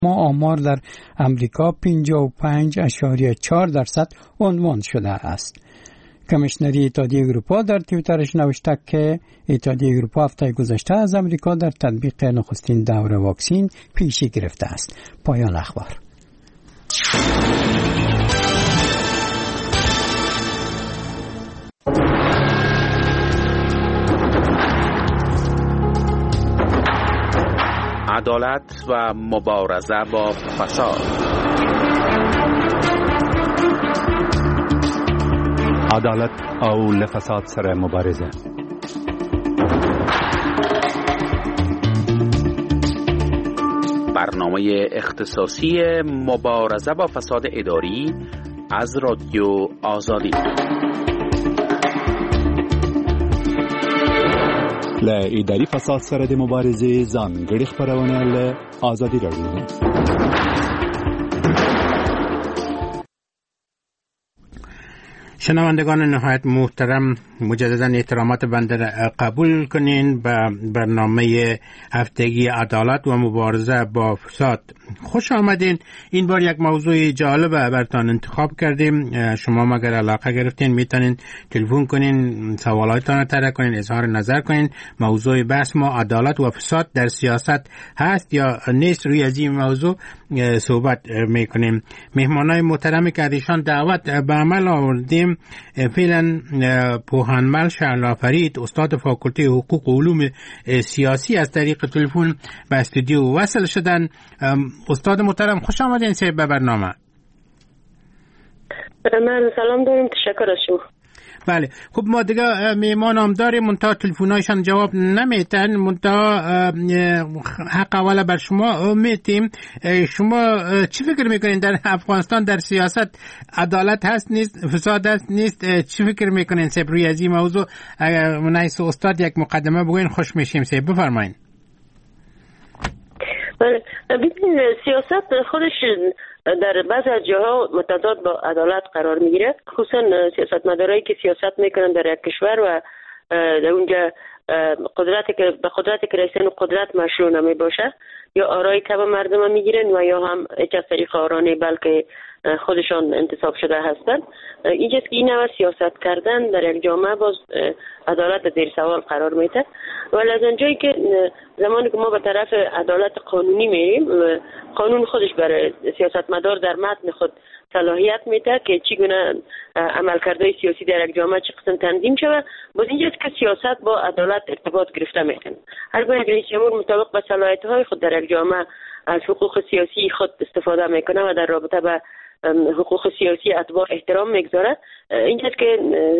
ما آمار در امریکا 55.4% عنوان شده است. کمیشنری اتحادیه اروپا در توییترش نوشته که اتحادیه اروپا هفته گذشته از امریکا در تطبیق نخستین دور واکسن پیشی گرفته است. پایان اخبار. عدالت و مبارزه با فساد. عدالت او لفساد سره مبارزه. برنامه اختصاصی مبارزه با فساد اداری از رادیو آزادی. له اداري فساد سره د مبارزې ځانګړي خبرونه له آزادي راډیو. شنوندگان نهایت محترم، مجددا احترامات بنده قبول کنین به برنامه هفتگی عدالت و مبارزه با فساد. خوش آمدین. این بار یک موضوع جالب براتون انتخاب کردیم. شما مگر علاقه گرفتین میتونین تلفن کنین، سوالاتتان طرح کنین، اظهار نظر کنین. موضوع بحث ما عدالت و فساد در سیاست هست یا نیست. روی از این موضوع صحبت میکنیم. مهمانای محترمی که ایشان دعوت به عمل آوردیم فعلا پوهانمل شعلا فرید، استاد فاکولته حقوق و علوم سیاسی، از طریق تلفن به استودیو وصل شدن. استاد محترم خوش آمدین به برنامه. من سلام دارم، تشکر از شما. بله خب ما دیگه میهمان هم داریم، منتها تلفن‌هایشان جواب نمیتن، منتها حق اول بر شما میتیم. شما چی فکر میکنین در افغانستان در سیاست عدالت هست نیست، فساد هست نیست؟ چی فکر میکنین روی از این موضوع؟ منایس استاد یک مقدمه بگوین خوش میشیم. بفرمایید. بله ببین، سیاست خودش در بعض از جاها متضاد با عدالت قرار میگیره، خصوصا سیاستمدارایی که سیاست میکنن در یک کشور و در اونجا قدرت که رئیسان قدرت مشروع نمی باشه، یا آرای کم مردم میگیرن و یا هم هیچ از طریق آرانه بلکه خودشان انتصاب شده هستند. اینجاست که این نوع سیاست کردن در یک جامعه باز عدالت زیر سوال قرار میده. ولی از اونجایی که زمانی که ما به طرف عدالت قانونی میریم، قانون خودش برای سیاستمدار در متن خود صلاحیت میده که چگونه عملکردهای سیاسی در یک جامعه چه قسم تنظیم شود. باز اینجاست که سیاست با عدالت ارتباط گرفته میکنه. هرگاه یک رئیس جمهور مطابق به صلاحیت‌های خود در یک جامعه از حقوق سیاسی خود استفاده میکنه و در رابطه به حقوق سیاسی اتباع احترام میگذاره، اینجاست که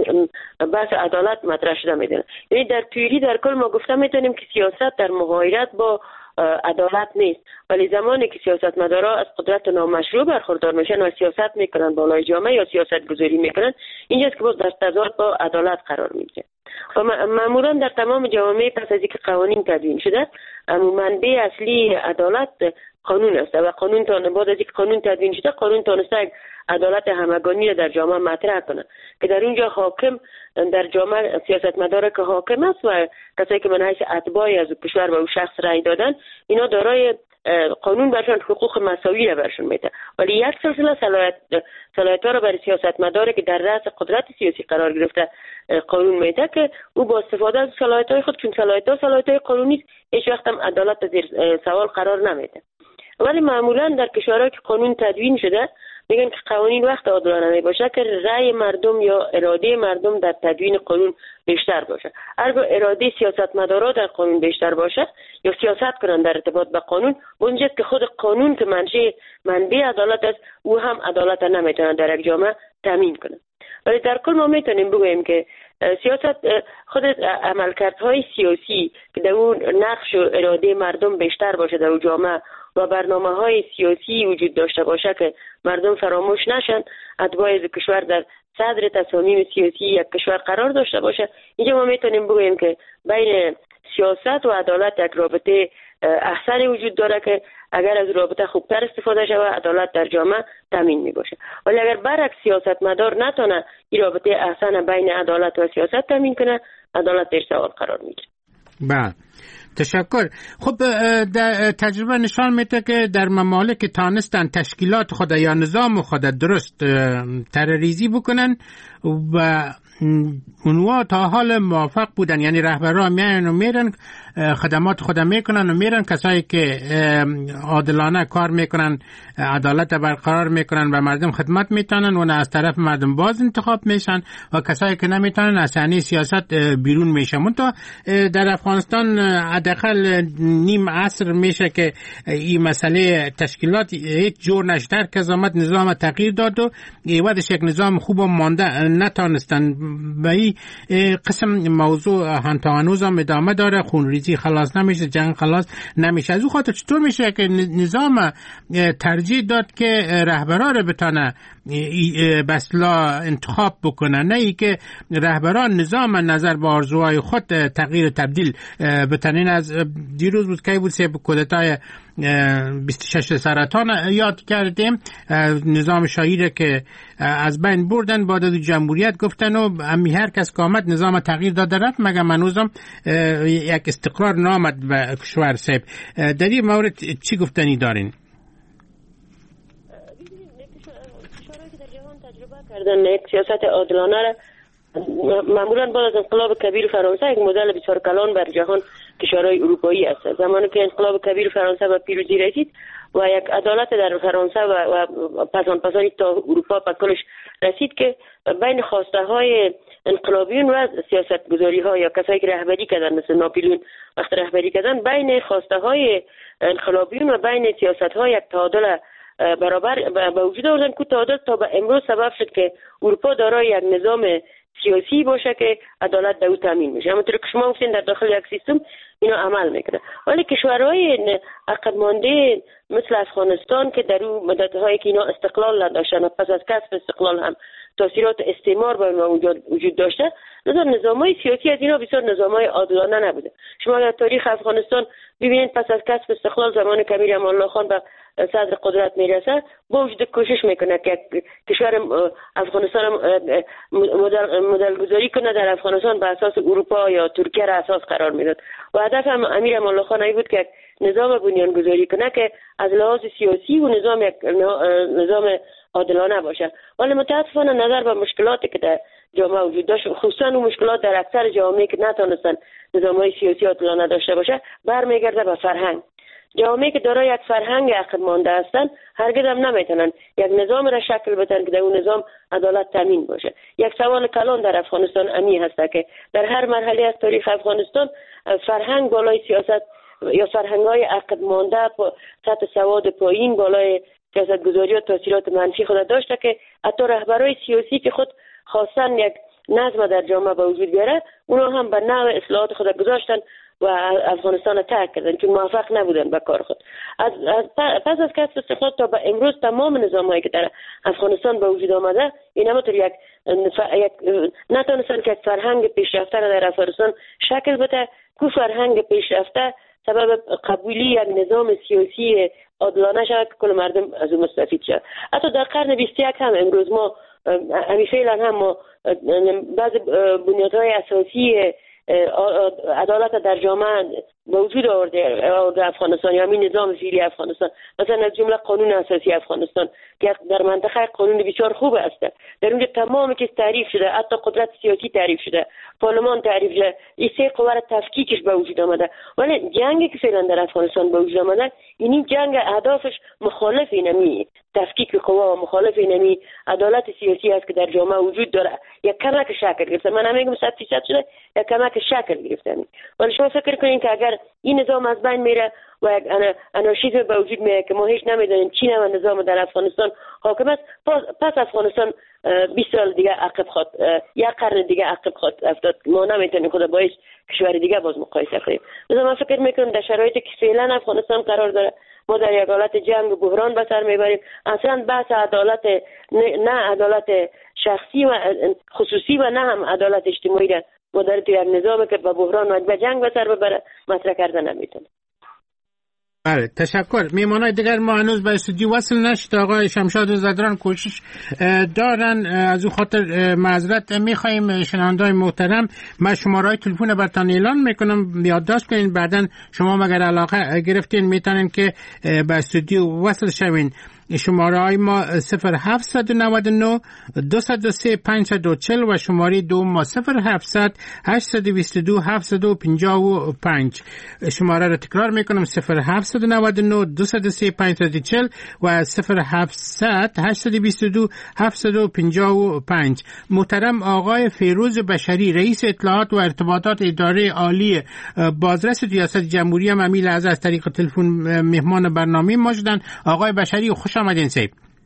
بحث عدالت مطرح شده میدونه. یعنی در تئوری در کل ما گفته میتونیم که سیاست در مغایرت با عدالت نیست، ولی زمانی که سیاستمدارا از قدرت نامشروع برخوردار میشن و سیاست میکنن بالای جامعه یا سیاست گذاری میکنن، اینجاست که باز در تضاد با عدالت قرار میگیره. و معمولا در تمام جوامع پس از اینکه قوانین تدوین شده، منبع اصلی عدالت قانون است و قانون بعد از اینکه قانون تدوین شده، قانون تونسته عدالت همگانی را در جامعه مطرح کنه که در اونجا حاکم در جامعه سیاستمدار که حاکم است و کسایی که من حیث اتباعی از کشور و او شخص رأی دادن، اینا دارای قانون برشان حقوق مساوی را برشان میده. ولی یک سلسله صلاحیت‌ها را برای سیاستمدار که در رأس قدرت سیاسی قرار گرفته قانون میده که او با استفاده از صلاحیت‌های خود، چون صلاحیت‌های قانونی است، هیچ وقت هم عدالت زیر سوال قرار نمیده. ولی معمولا در کشورهایی که قانون تدوین شده میگن که قوانین وقت عادلانه نمیباشه که رأی مردم یا اراده مردم در تدوین قانون بیشتر باشه. اگر اراده سیاستمدارا در قانون بیشتر باشه یا سیاست کنن در ارتباط به قانون، اونجاست که خود قانون که منبع عدالت است، او هم عدالت نمیتونه در یک جامعه تامین کنه. ولی در کل ما میتونیم بگوییم که سیاست خود عملکردهای سیاسی که در اون نقش و اراده مردم بیشتر باشه در جامعه و برنامه‌های سیاسی وجود داشته باشه که مردم فراموش نشن، اتباع کشور در صدر تصامیم سیاسی یک کشور قرار داشته باشه، اینجا ما میتونیم بگوییم که بین سیاست و عدالت یک رابطه احسن وجود داره که اگر از رابطه خوبتر استفاده شود، عدالت در جامعه تامین می باشه. ولی اگر برعکس سیاستمدار نتونه این رابطه احسن بین عدالت و سیاست تامین کنه، عدالت در سوال قرار میگیره. بله تشکر. خب در تجربه نشان میده که در ممالک که تانستن تشکیلات خود یا نظام خود درست طرح‌ریزی بکنن و اونها تا حال موافق بودن، یعنی رهبران میرن خدمات خود میکنن و میرن، کسایی که عادلانه کار میکنن عدالت برقرار میکنن و مردم خدمت میتونن و از طرف مردم باز انتخاب میشن و کسایی که نمیتونن از صحنه سیاست بیرون میشن. منتها در افغانستان حداقل نیم عصر میشه که این مسئله تشکیلات هیچ جور نشده، که زحمت نظام تغییر داد و ایوادش یک نظام خوب مانده نتانستن. به این قسم موضوع هنوز هم ادامه داره، خونریزی خلاص نمیشه، جنگ خلاص نمیشه. از اون خاطر چطور میشه که نظام ترجیح داد که رهبران رو بتونه بسلا انتخاب بکنه، نه ای که رهبران نظام نظر به آرزوهای خود تغییر تبدیل بتنین؟ از دیروز بود که بود سه کودتای 26 سرطان یاد کردیم، نظام شاهی که از بین بردن بعد از جمهوریت گفتن و امی هر کس که آمد نظام تغییر داده رفت، مگه منوزم یک استقرار نامد به کشور صاحب. در این مورد چی گفتنی دارین؟ کردن یک سیاست عادلانه را معمولا بعد از انقلاب کبیر فرانسه یک مدل بسیار کلان بر جهان کشورهای اروپایی است. زمانی که انقلاب کبیر فرانسه به پیروزی رسید و یک عدالت در فرانسه و پسانی تا اروپا به کلش رسید که بین خواسته های انقلابیون و سیاست گذاری ها یا کسایی که رهبری کردن مثل ناپلیون وقت رهبری کردن، بین خواسته های انقلابیون و بین سیاست های یک تعادل برابر به وجود آوردن که تعادل تا به امروز سبب شد که اروپا دارای یک نظام سیاسی باشه که عدالت در او تامین میشه. همونطور که شما گفتین در داخل یک سیستم اینو عمل میکنه. ولی کشورهای عقب مانده مثل افغانستان که در اون مدت‌هایی که اینا استقلال نداشتن و پس از کسب استقلال هم تاثیرات استعمار بر ما وجود داشته، نظام‌های سیاسی از اینا بسیار نظام‌های عادلانه نبوده. شما در تاریخ افغانستان ببینید پس از کسب استقلال زمان کبیر امان الله خان به صدر قدرت میرسه، با وجود کوشش میکنه که کشور افغانستان مدل گذاری کنه در افغانستان به اساس اروپا یا ترکیه را اساس قرار میداد و هدف هم امیر امان الله خان بود که نظام بنیان گذاری کنه که از لحاظ سیاسی و نظام عادلانه باشه. ولی متاسفانه نظر به مشکلاتی که در جامعه وجود داشت، خصوصا اون مشکلات در اکثر جامعه که نتونستن نظام‌های سیاسی عادلانه داشته باشه، برمیگرده به فرهنگ. جامعه که دارای یک فرهنگ عقب مانده هستن هرگز هم نمیتونن یک نظام را شکل بدن که در اون نظام عدالت تامین باشه. یک سوال کلان در افغانستان امی هست که در هر مرحله از تاریخ افغانستان فرهنگ بالای سیاست یا فرهنگ‌های عقب مانده سطح سواد پایین بالای سیاست گذاری و تاثیرات منفی خود داشته که حتی رهبرای سیاسی که خود خواستن یک نظم در جامعه به وجود بیاره، اونا هم به نوع اصلاحات خود گذاشتن و افغانستان را ترک کردن چون موفق نبودن به کار خود. پس از کسب استقلال تا به امروز تمام نظام‌هایی که در افغانستان به وجود آمده این همونطور یک نتونستن که فرهنگ پیشرفته را در افغانستان شکل بده که فرهنگ پیشرفته سبب قبولی یک نظام سیاسی عادلانه شود که کل مردم از اون مستفید شود. حتی در قرن 21 هم امروز ما فعلا هم ما بعض بنیادهای اساسی عدالت در جامعه به وجود آورده افغانستان یا همین نظام فعلی افغانستان، مثلا از جمله قانون اساسی افغانستان که در منطقه قانون بسیار خوب است، در اونجا تمام که تعریف شده، حتی قدرت سیاسی تعریف شده، پارلمان تعریف شده، این سه قوه را تفکیکش به وجود آمده. ولی جنگی که فعلا در افغانستان به وجود آمده، این جنگ اهدافش مخالف اینمی تفکیک قوا و مخالف اینمی عدالت سیاسی است که در جامعه وجود داره. یک کمک شکل گرفته، من نمیگم 100% شده، یک کمک شکل گرفته. ولی شما فکر کنین که اگر این نظام از بین میره و یک انارشیسم به وجود میاد که ما هیچ نمیدونیم چی نوع نظام در افغانستان حاکم است، پس افغانستان 20 سال دیگه عقب خواهد، یک قرن دیگه عقب خواهد افتاد. ما نمیتونیم خود با هیچ کشور دیگه باز مقایسه کنیم. مثلا من فکر میکنم در شرایطی که فعلا افغانستان قرار داره ما در یک حالت جنگ و بحران به سر میبریم. اصلا بحث عدالت نه عدالت شخصی و خصوصی و نه هم عدالت اجتماعی را ما در یک نظامی که به بحران و به جنگ به سر ببره مطرح کردن نمیتونه. بله تشکر. میمانای دیگر ما هنوز به استودیو وصل نشد. آقای شمشاد زدران کوشش دارن، از او خاطر معذرت میخوایم. شنونده‌های محترم، من شماره‌های تلفن براتون اعلان میکنم، یادداشت کنین، بعداً شما مگر علاقه گرفتین میتونین که به استودیو وصل شوین. شماره های ما 0799 203 540 و شماره دوم ما 0700 822 755. شماره را تکرار میکنم 0799 203 540 و 0700 822 755. محترم آقای فیروز بشری، رئیس اطلاعات و ارتباطات اداره عالی بازرس ریاست جمهوری هم همین لحظه از طریق تلفن مهمان برنامه ما شدن. آقای بشری خوش آمدین سیب.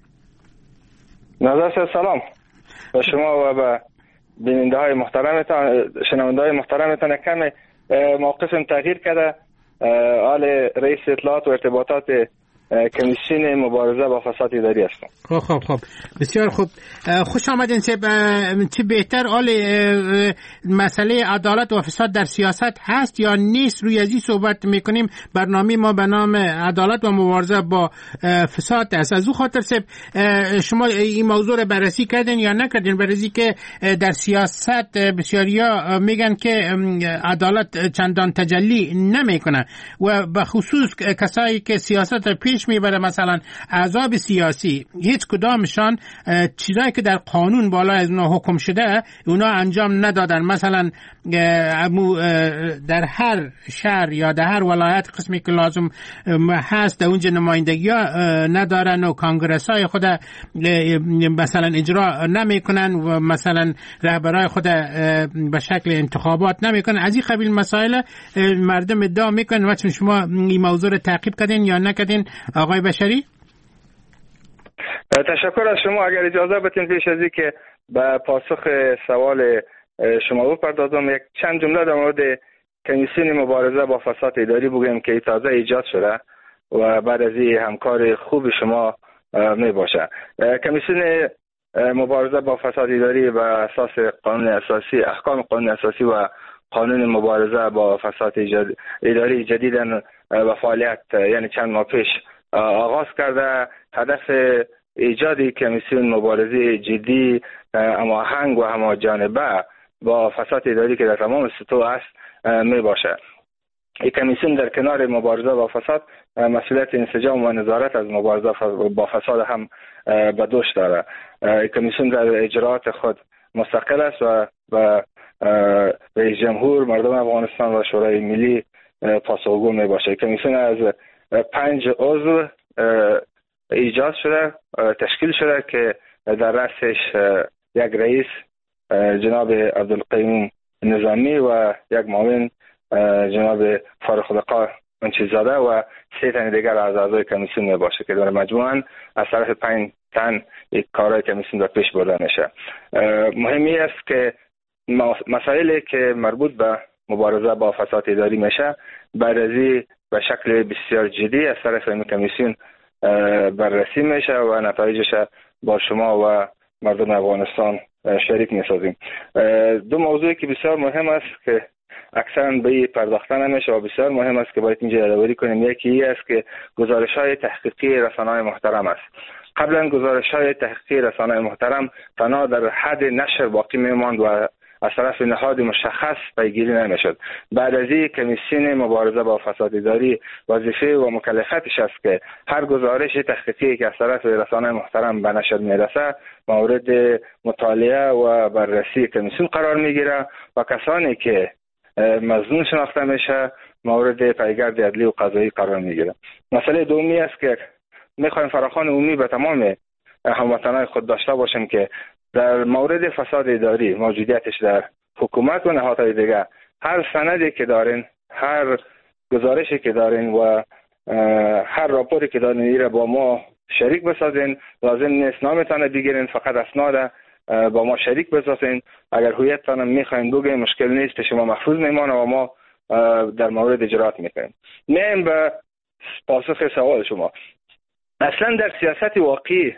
نظر سلام به شما و به بیننده های محترمتان، شنونده های محترمتان. کم موقفم تغییر کرده. آل رئیس اطلاعات و ارتباطات کمیسیون مبارزه با فساد اداری هستم. خب بسیار خوب، خوش آمدین سیب. چه بهتر، آل مسئله عدالت و فساد در سیاست هست یا نیست؟ روی ازی صحبت میکنیم. برنامه ما به نام عدالت و مبارزه با فساد است. از او خاطر سیب شما این موضوع رو بررسی کردین یا نکردین؟ بررسی که در سیاست بسیاریا میگن که عدالت چندان تجلی نمیکنه و به خصوص کسایی که سیاست پیش میبره، مثلا احزاب سیاسی، هیچ کدامشان چیزایی که در قانون بالا از اونها حکم شده اونا انجام ندادن. مثلا در هر شهر یا در هر ولایت قسمی که لازم هست در اونجا نمایندگی ها ندارن و کانگرس های خود مثلا اجرا نمیکنن و مثلا رهبرای خود به شکل انتخابات نمیکنن. از این قبیل مسائل مردم ادعا میکنن. و چون شما این موضوع رو تعقیب کردین یا نکردین آقای بشری؟ تشکر از شما. اگر اجازه بدین پیش از این که به پاسخ سوال شما بپردازم، یک چند جمله در مورد کمیسیون مبارزه با فساد اداری بگویم که تازه ایجاد شده و بعد از این همکار خوب شما می باشه. کمیسیون مبارزه با فساد اداری بر اساس قانون اساسی، احکام قانون اساسی و قانون مبارزه با فساد اداری جدیداً به فعالیت یعنی چند ماه پیش آغاز کرده. هدف ایجاد کمیسیون مبارزه جدی، هماهنگ و همه‌جانبه با فساد اداری که در تمام سطوح است می باشه. این کمیسیون در کنار مبارزه با فساد مسئولیت انسجام و نظارت از مبارزه با فساد هم به دوش داره. این کمیسیون در اجراءات خود مستقل است و به رئیس جمهور، مردم افغانستان و شورای ملی پاسخگو می باشه. کمیسیون از 5 عضو ایجاد شده، تشکیل شده که در رأسش یک رئیس جناب عبدالقیوم نظامی و یک معاون جناب فارخ لقا منشیزاده و 3 تن دیگر از اعضای کمیسیون می باشه که در مجموعاً از طرف 5 تن یک کارهای کمیسیون در پیش برده میشه. مهمی است که مسائلی که مربوط به مبارزه با فساد اداری میشه بعد از این به شکل بسیار جدی از طرف این کمیسیون بررسی میشه و نتایجش با شما و مردم افغانستان شریک میسازیم. 2 موضوعی که بسیار مهم است که اکثرا به پرداخته نمیشه و بسیار مهم است که باید اینجا یادآوری کنیم. یکی این است که گزارش‌های تحقیقی رسانه‌های محترم است. قبلا گزارش‌های تحقیقی رسانه‌های محترم تنها در حد نشر باقی میماند و از طرف نهاد مشخص پیگیری نمیشد. بعد از این کمیسیون مبارزه با فساد اداری وظیفه و مکلفیتش است که هر گزارش تحقیقی که از طرف رسانه محترم به نشر میرسه مورد مطالعه و بررسی کمیسیون قرار میگیره و کسانی که مظنون شناخته میشه مورد پیگرد عدلی و قضایی قرار میگیره. مسئله دومی است که میخوایم فراخوان عمومی به تمام هموطنان خود داشته باشیم که در مورد فساد اداری موجودیتش در حکومت و نهادهای دیگه هر سندی که دارین، هر گزارشی که دارین و هر راپوری که دارین ایره با ما شریک بسازین. لازم نیست نامتان بگیرین، فقط اسناد با ما شریک بسازین. اگر هویتتان میخواین بگین مشکل نیست، شما محفوظ میمانه و ما در مورد اجرات میکنیم. میم به پاسخ سوال شما. اصلا در سیاست واقعی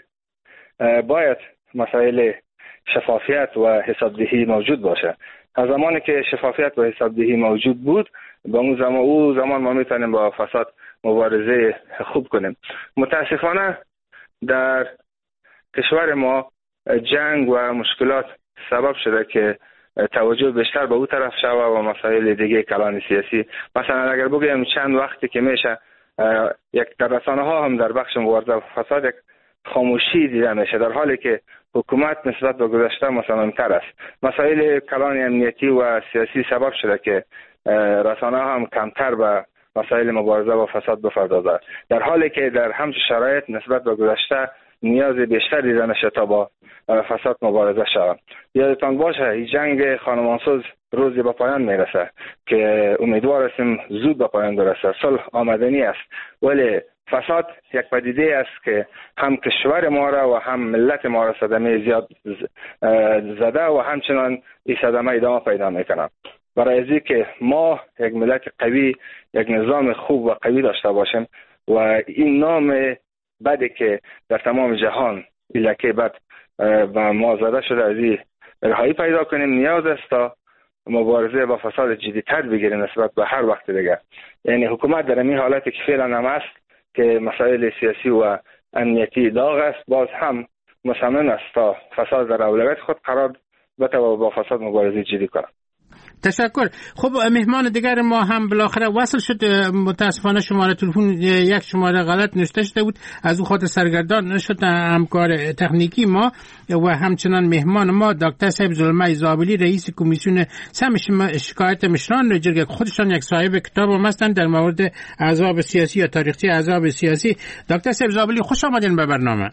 باید مسائل شفافیت و حسابدهی موجود باشه. از زمانی که شفافیت و حسابدهی موجود بود، با اون زمان ما میتونیم با فساد مبارزه خوب کنیم. متاسفانه در کشور ما جنگ و مشکلات سبب شده که توجه بیشتر به اون طرف شوه و مسائل دیگه کلان سیاسی. مثلا اگر بگیم چند وقتی که میشه یک در رسانه ها هم در بخش مبارزه با فساد یک خاموشی دیده میشه، در حالی که حکومت نسبت به گذشته مصمم‌تر است. مسائل کلان امنیتی و سیاسی سبب شده که رسانه ها هم کمتر به مسائل مبارزه با فساد بپردازند، در حالی که در همچین شرایط نسبت به گذشته نیاز بیشتر دیده میشه تا با فساد مبارزه شود. یادتان باشه این جنگ خانمانسوز روزی به پایان میرسه که امیدوار هستیم زود به پایان برسه. صلح آمدنی است، ولی فساد یک پدیده است که هم کشور ما را و هم ملت ما را صدمه زیاد زده و همچنان این صدمه ادامه پیدا میکنه. برای ازی که ما یک ملت قوی، یک نظام خوب و قوی داشته باشیم و این نام بدی که در تمام جهان لکه بد و ما زده شده از این رهایی پیدا کنیم، نیاز است تا مبارزه با فساد جدی‌تر بگیریم نسبت به هر وقت دیگه. یعنی حکومت در این حالتی که فعلا هم است که مسائل سیاسی و امنیتی داغ است، باز هم مصمم است تا فساد در اولویت خود قرار بده و با فساد مبارزه جدی کنه. تشکر. خب مهمان دیگر ما هم بالاخره وصل شد. متاسفانه شماره تلفن یک شماره غلط نوشته شده بود، از او خاطر سرگردان نشد همکار تکنیکی ما و همچنان مهمان ما دکتر صاحب زلمه زابلی، رئیس کمیسیون شکایت مشران جرگه، خودشان یک صاحب کتاب هم هستند در مورد احزاب سیاسی یا تاریخچه احزاب سیاسی. دکتر صاحب زابلی خوش آمدین به برنامه.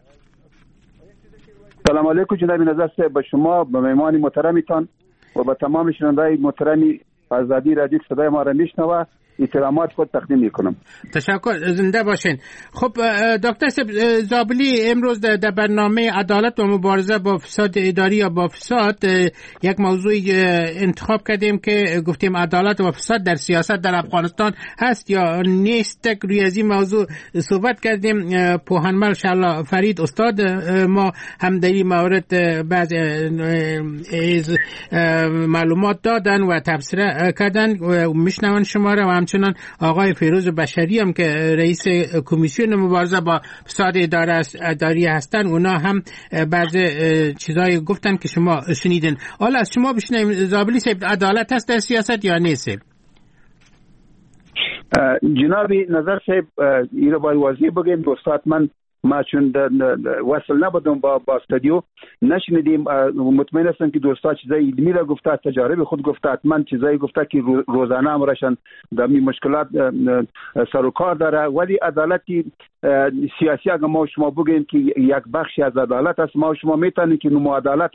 سلام علیکم جناب نظر صاحب، به شما، به مهمان محترمتان و به تمام شنوندگان محترمی آزادی رادیو صدای ما را میشنوه احترامات خود تقدیم میکنم. تشکر، زنده باشین. خب دکتر زابلی، امروز در برنامه عدالت و مبارزه با فساد اداری یا با فساد یک موضوع انتخاب کردیم که گفتیم عدالت و فساد در سیاست در افغانستان هست یا نیست. روی از این موضوع صحبت کردیم. پوهنمل شالا فرید استاد ما هم در این مورد بعض معلومات دادن و تبصره کردن و میشنون شما را، و همچنان آقای فیروز بشری هم که رئیس کمیسیون مبارزه با فساد اداری هستن، اونا هم بعض چیزایی گفتن که شما شنیدین. حالا از شما بشنویم زابلی صاحب، عدالت هست در سیاست یا نیست؟ جناب نظر صاحب این رو باید واضح بگیم دوستات، ما چون وصل نبودم با استودیو نشنیدیم. مطمئن هستم که دوستا چیزای علمی را گفته، تجارب خود گفته، حتما چیزایی گفته که روزانه امرشان در این مشکلات سر و کار داره. ولی عدالتی سیاسی اگر ما شما بگیم که یک بخشی از عدالت است، ما شما میتونیم که نمو عدالت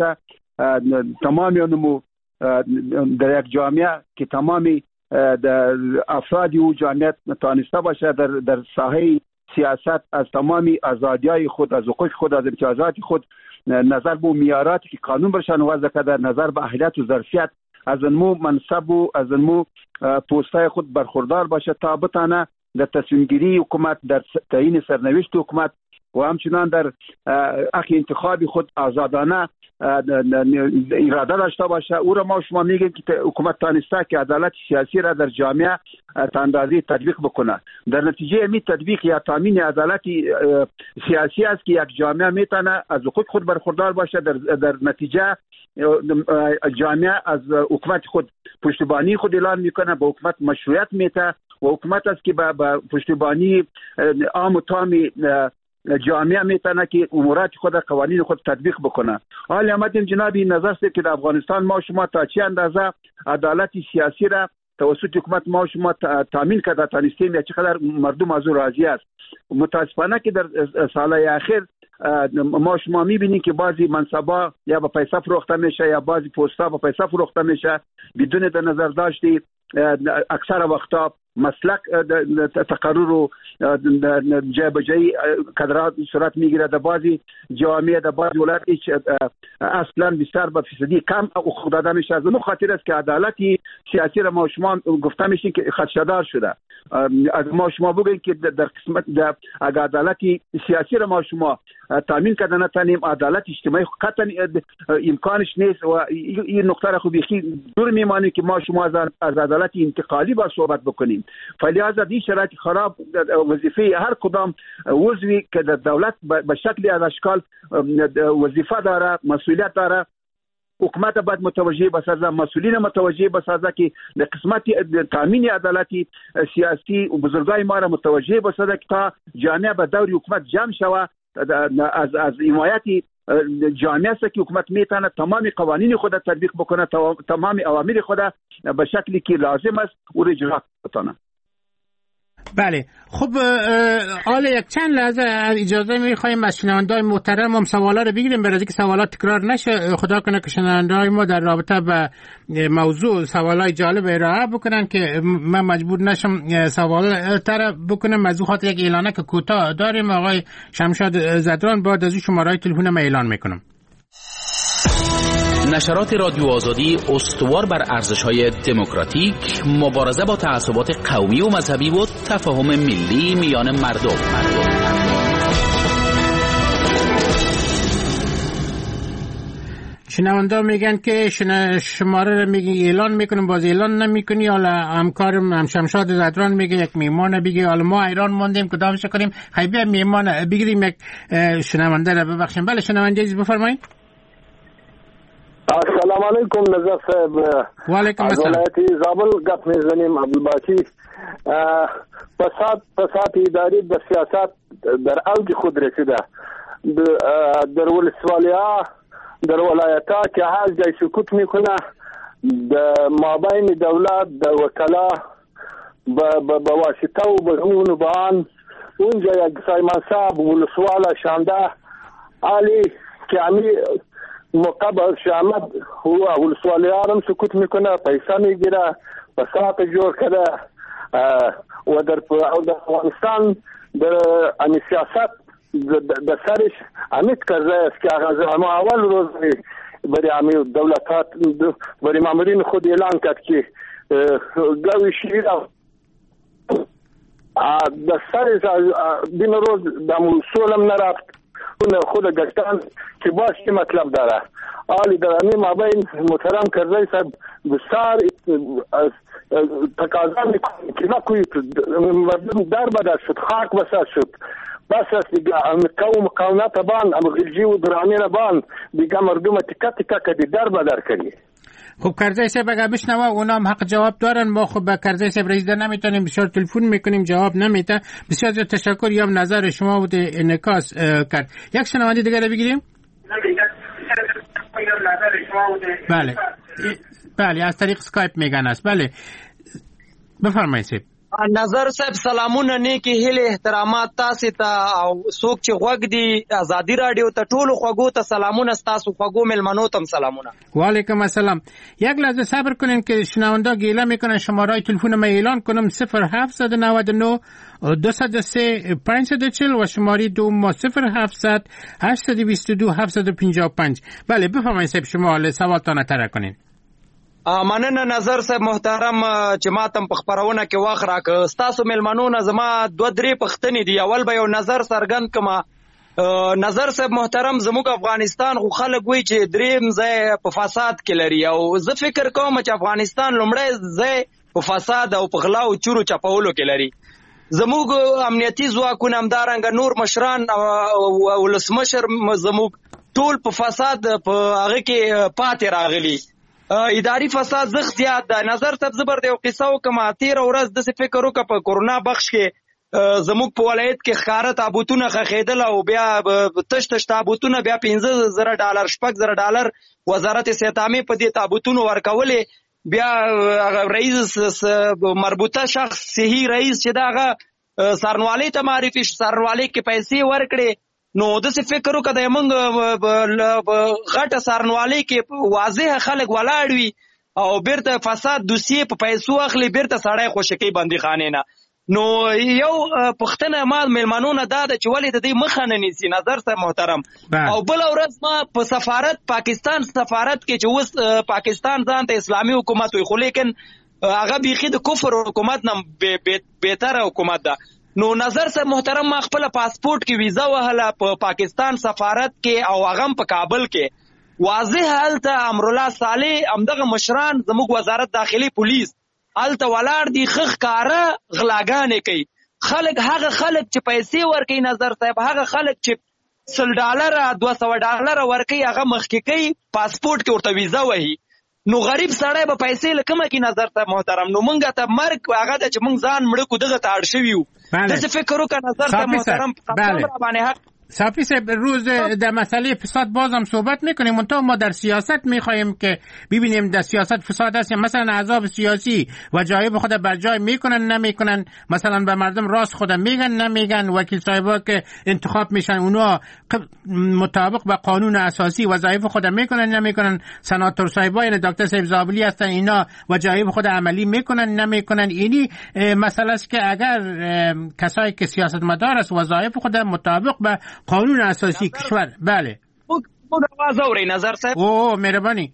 تمامی نمو در یک جامعه که تمامی افرادی و جامعه تانسته باشه در ساحه سیاست از تمامی آزادی‌های خود، از حقوق خود، از امتیازات خود، نظر به معیاراتی که قانون برشان وضع کرده، نظر به اهلیت و ظرفیت، از انمو منصب و از انمو پست‌های خود برخوردار باشه تا بتانه در تصمیم گیری حکومت، در تعیین سرنوشت حکومت و همچنان در حق انتخاب خود آزادانه اراده داشته باشه. او را ما شما میگیم که حکومت تانسته که عدالت سیاسی را در جامعه تا اندازه تطبیق بکنه. در نتیجه می تطبیق یا تامین عدالت سیاسی است که یک جامعه میتونه از حقوق خود برخوردار باشه، در نتیجه جامعه از حکومت خود پشتیبانی خود اعلان میکنه، به حکومت مشروعیت میده و حکومت است که با پشتیبانی عام و تام جامعه میتونه که امورات خود قوانین خود تطبیق بکنه. حالا آمدیم جنابی نظر است که در افغانستان ما شما تا چه اندازه عدالت سیاسی را توسط حکومت ما شما تامین کرده، تانستیم یا چقدر مردم از او راضی است. متاسفانه که در سالهای اخیر ما شما میبینیم که بعضی منصبا یا با پیسه فروخته میشه یا بعضی پست‌ها با پیسه فروخته میشه بدون در نظر داشتی اکثر وقتا مسلک تقرر و جایبجایی کادرات صورت میگیره. در بعضی جوامع در بعضی ولایات اصلا بیشتر به فیصدی کم حقوق داده میشه. از اون خاطر است که عدالتی سیاسی را ما شما گفته میشین که خدشه‌دار شده. از ما شما بگید که در قسمت در عدالتی سیاسی را ما شما تامین کردن نتانیم، عدالت اجتماعی قطعا امکانش نیست و این نقطه را خوب دور میمانیم که ما شما از عدالت انتقالی با صحبت بکنیم. فلذا این شرایط خراب وظیفه هر کدام عضوی که در دولت به شکل از اشکال وظیفه داره، مسئولیت داره، حکومت باید متوجه بسازه، مسئولین متوجه بسازه که قسمت تامین عدالتی سیاسی و بزرگای ما را متوجه بسازه که تا جامعه به دور حکومت جمع شوه، از حمایت جامعه است که حکومت میتونه تمام قوانین خود تطبیق بکنه، تمام اوامر خود به شکلی که لازم است او را اجرا کنه. بله خب حالا یک چند لحظه اجازه میخوایم از شنونده‌های محترم هم سوالا رو بگیریم برای اینکه سوالات تکرار نشه. خدا کنه که شنونده‌های ما در رابطه با موضوع سوالای جالب ارائه بکنن که من مجبور نشم سوال تر بکنم. از خاطر یک اعلانه که کوتاه داریم آقای شمشاد زدران، بعد از شماره تلفن ما اعلان میکنم. نشرات رادیو آزادی استوار بر ارزش‌های دموکراتیک، مبارزه با تعصبات قومی و مذهبی و تفاهم ملی میان مردم. شنونده میگن که شماره رو میگی اعلان میکنم باز اعلان نمیکنی. حالا همکارم شمشاد زدران میگه یک میهمان بگی، حالا ما ایران موندیم کدامش کنیم؟ خیلی میهمان بگیریم. یک شنونده رو ببخشیم. بله شنونده عزیز بفرمایید. السلام علیکم نظر صاحب. و علیکم السلام. ولایت زابل گپ میزنیم عبدالباقی. فساد اداری در سیاست در اوج خود رسیده. در ولسوالی‌ها در ولایت‌ها که هر جای سکوت میکنه، در مابین دولت در وکلا با واسطه و بدون بان اونجا یک سایمان صاحب ولسوال شانده علی که امی مقابل شامد هو ولسوالیارم سکوت میکنه، پیسه میگیره، فساد جور کرده و در افغانستان در امی سیاست در سرش امیت کرده است که اما اول روز برای امی دولتات برای مامورین خود اعلان کرد که گوی شیر در سرش دین روز دمو سولم نرفت اون خود گشتن که باش که مطلب داره. آلی در امی مابین محترم کرده صاحب بسیار تقاضا میکنه که نکوی مردم در بدر شد، خاک بسر شد، بس است دیگه قوم مقاومت بان غلجی و درانین بان دیگه مردم تکه تکه کدی در بدر کردی. خب کرزی صاحب اگه بشنوه اونا هم حق جواب دارن. ما خب به کرزی صاحب رسیده نمیتونیم، بسیار تلفن میکنیم جواب نمیده. بسیار تشکر. یا نظر شما بود انعکاس کرد. یک شنونده دیگه رو بگیریم. بله از طریق اسکایپ میگن است. بله بفرمایید صاحب. نظر صاحب سلامونه نیکی هیله احترامات تاسو ته او څوک چې غوږ دی ازادي رادیو ته ټولو خوږو ته سلامونه، تاسو خوږو ملمنو ته سلامونه. و علیکم السلام. یک لحظه صبر کنین که شنونده گیله میکنن. شماره تلفن ما اعلان کنم 0799 203 540 و شماره دوم 0700 822 755. بله بفرمایید صاحب شما سوالتان طرح کنین. مننه نظر صاحب محترم چې ما تم په خبرونه کې واخ راک ستاسو ملمنو نه زما 2-3 پښتنې دي. اول به یو نظر سرګند کما. نظر صاحب محترم زموږ افغانستان خو خلک وایي چې دریم ځای په فساد کې لري او زه فکر کوم چې افغانستان لومړی ځای په فساد او په غلا او چورو چپولو کې لري. زموږ امنیتي ځواکونه همدارنګه نور مشران او ولسمشر زموږ ټول په فساد په هغه کې پاتې راغلي. اداري فساد زخ زیات ده. نظر صاحب زبر دی او قصه وکم 13 ورځ د څه فکر وک په کورونا بخش کې زموږ په ولایت کې خاره تابوتونه خخیدل او بیا تش تابوتونه بیا $15,000 $6,000 وزارت صحت په دې تابوتونو ورکولې. بیا رئیس مربوطه شخص صحیح رئیس چې داغه سرنوالي ته معرفي سرنوالي کې پیسې ورکړي. نو د څه فکر وکړه موږ غټه سرنوالي کې واضح خلک ولاړ وي او بیرته فساد دوسیه په پیسو اخلي، بیرته سړی خوشکی بندي خانه نه. نو یو پښتنه ما ملمنونه دا چې ولې د دې مخه نه نیسي نظر صاحب محترم. او بل ورځ ما په سفارت پاکستان سفارت کې چې اوس پاکستان ځان ته اسلامي حکومت وي خو لیکن هغه بیخي د کفر حکومت نه بهتره حکومت ده. نو نظر صاحب محترم ما خپل پاسپورت کې ویزا وهله په پاکستان سفارت کې او هغه په کابل کې واضح هلته امرالله صالح همدغه مشران زموږ وزارت داخلي پولیس هلته ولاړ دي خخ کاره غلاګانې کوي. خلک هغه خلک چې پیسې ورکوي نظر صاحب هغه خلک چې $100 $200 ورکوي هغه مخکې کوي پاسپورت کې ورته ویزا وهي. نو غریب سړی به پیسې لکمه کې نظر صاحب محترم نو مونږ ته مرګ هغه د چې مونږ ځان مړ کو دغه ته اړ شوي یو. داسې فکر وکړه نظر صاحب محترم باندې حق صافی صاحب روز در مسئله فساد باز هم صحبت میکنیم منتها ما در سیاست میخواهیم که ببینیم در سیاست فساد هست مثلا احزاب سیاسی وجایب خود بر جای میکنن نمیکنن مثلا به مردم راست خود میگن نمیگن وکیل صاحبا که انتخاب میشن اونا مطابق با قانون اساسی وظایف خود میکنن نمیکنن سناتور صاحبا یعنی دکتر صاحب زابلی هستن اینا وجایب خود عملی میکنن نمیکنن. اینی مسئله است که اگر کسایی که سیاستمدار است وظایف خود مطابق با قانون اساسی کشور بله آواز اوري نظر صاحب مهرباني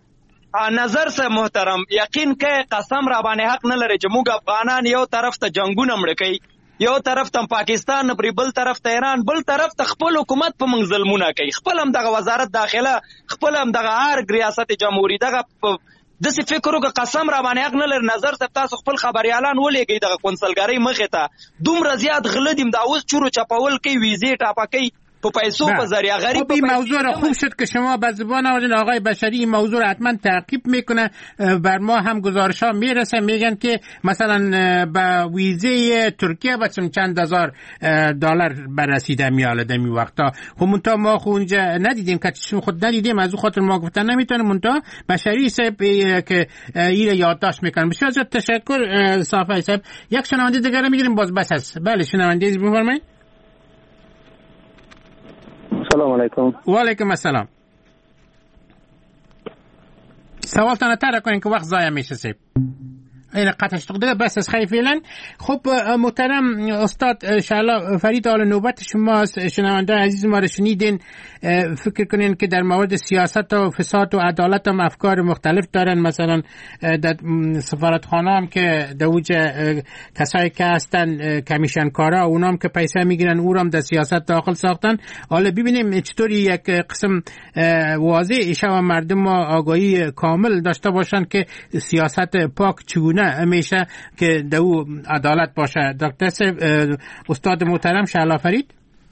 نظر صاحب محترم یقین کې قسم را باندې حق نه لري چې موږ افغانان یو طرف ته جنگونه مړ کوي یو طرف ته پاکستان پرې بل طرف ته ایران بل طرف ته خپل حکومت په موږ ظلمونه کوي خپل هم دغه وزارت داخله خپل هم دغه هر ریاست جمهوریت دغه دسی فکر وکړه قسم را باندې حق نه لري نظر صاحب تاسو خپل خبريالان ولېږئ دغه کنسلګری مخې ته دومره زیات غلدیم دا اوس چورو چپاول کوي ویزې ټاپه کوي په پیسو په ذریعه غریب این موضوع را خوب شد که شما به زبان آوردین آقای بشری این موضوع را حتما تعقیب میکنه بر ما هم گزارش ها میرسه میگن که مثلا با ویزه ترکیه بچم چند هزار دلار بررسیده میاله دمی وقتا خب منتها ما خو اونجا ندیدیم که چشم خود ندیدیم از او خاطر ما گفتن نمیتونه منتها بشری صاحب که این یادداشت میکنن بسیار زیاد تشکر صافی صاحب. یک شنونده دیگه میگیریم باز بس هست. بله شنونده بفرمایید. السلام علیکم. و علیکم السلام. سوال تانه تر کنین که وقت ضایع میشه سیب. این قطعش دیگه بس از خیلی فعلا. خب محترم استاد شعلا فرید آل نوبت شما شنونده عزیز ما رو شنیدین فکر کنین که در مورد سیاست و فساد و عدالت هم افکار مختلف دارن مثلا در سفارتخانه هم که دوج کسایی که هستن کمیشن کارا اونام که پیسه میگیرن او هم در سیاست داخل ساختن. حالا ببینیم چطوری یک قسم واضح ایشه و مردم آگاهی کامل داشته باشن که سیاست پاک چگونه همیشه که دو عدالت باشه. دکتر استاد محترم شعلا فرید.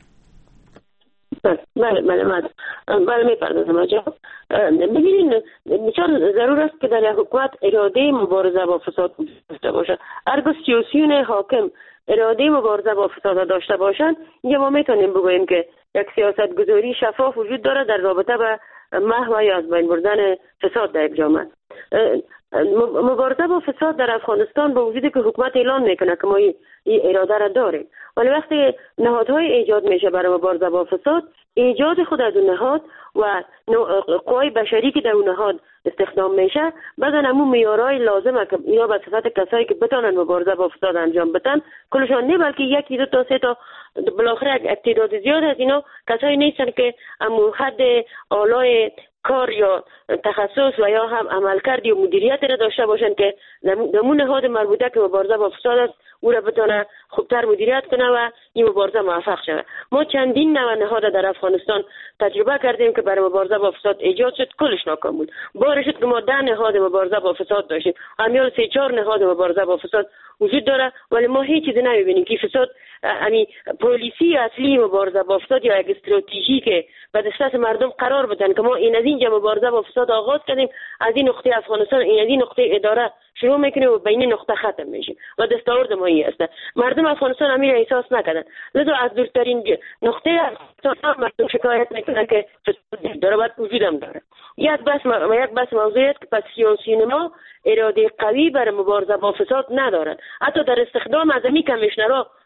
بله میپردازم آجا. بگیرین بسیار ضرور است که در حکومت اراده مبارزه با فساد داشته باشد. هرگاه سیاسیون حاکم اراده مبارزه با فساد داشته باشند اینجا ما میتونیم بگوییم که یک سیاست گذاری شفاف وجود داره در رابطه به محو یا از بین بردن فساد در یک جامعه. مبارزه با فساد در افغانستان با وجودی که حکومت اعلان میکنه که ما این اراده را داریم ولی وقتی نهادهای ایجاد میشه برای مبارزه با فساد ایجاد خود از اون نهاد و قوای بشری که در اون نهاد استخدام میشه بعدن همون معیارهای لازمه که اینا به صفت کسایی که بتونن مبارزه با فساد انجام بدن کلشان نه بلکه یکی دو تا سه تا بالاخره تعداد زیاد از اینا کسایی نیستن که همون حد اعلای کار یا تخصص و یا هم عملکرد یا مدیریت را داشته باشن که دمون نهاد مربوطه که مبارزه با فساد است او را بتونه خوبتر مدیریت کنه و این مبارزه موفق شود. ما چندین نوع نهاد در افغانستان تجربه کردیم که برای مبارزه با فساد ایجاد شد کلش ناکام بود. بارش شد که ما 10 نهاد مبارزه با فساد داشتیم همیال 3-4 نهاد مبارزه با فساد وجود داره ولی ما هیچ چیزی نمیبینیم که فساد یعنی پلیسی اصلی مبارزه با فساد یا یک استراتژی که به دست مردم قرار بدن که ما این از اینجا مبارزه با فساد آغاز کردیم از این نقطه افغانستان این از این نقطه اداره شروع میکنیم و بین نقطه ختم میشیم و دستاورد ما این است. مردم افغانستان همین احساس نکردن لذا از دورترین نقطه افغانستان مردم شکایت میکنن که فساد داره باید وجود هم داره. یک بس موضوعیت که پس سیاسیون ما اراده قوی برای مبارزه با فساد ندارن حتی در استخدام از این کمیشنرها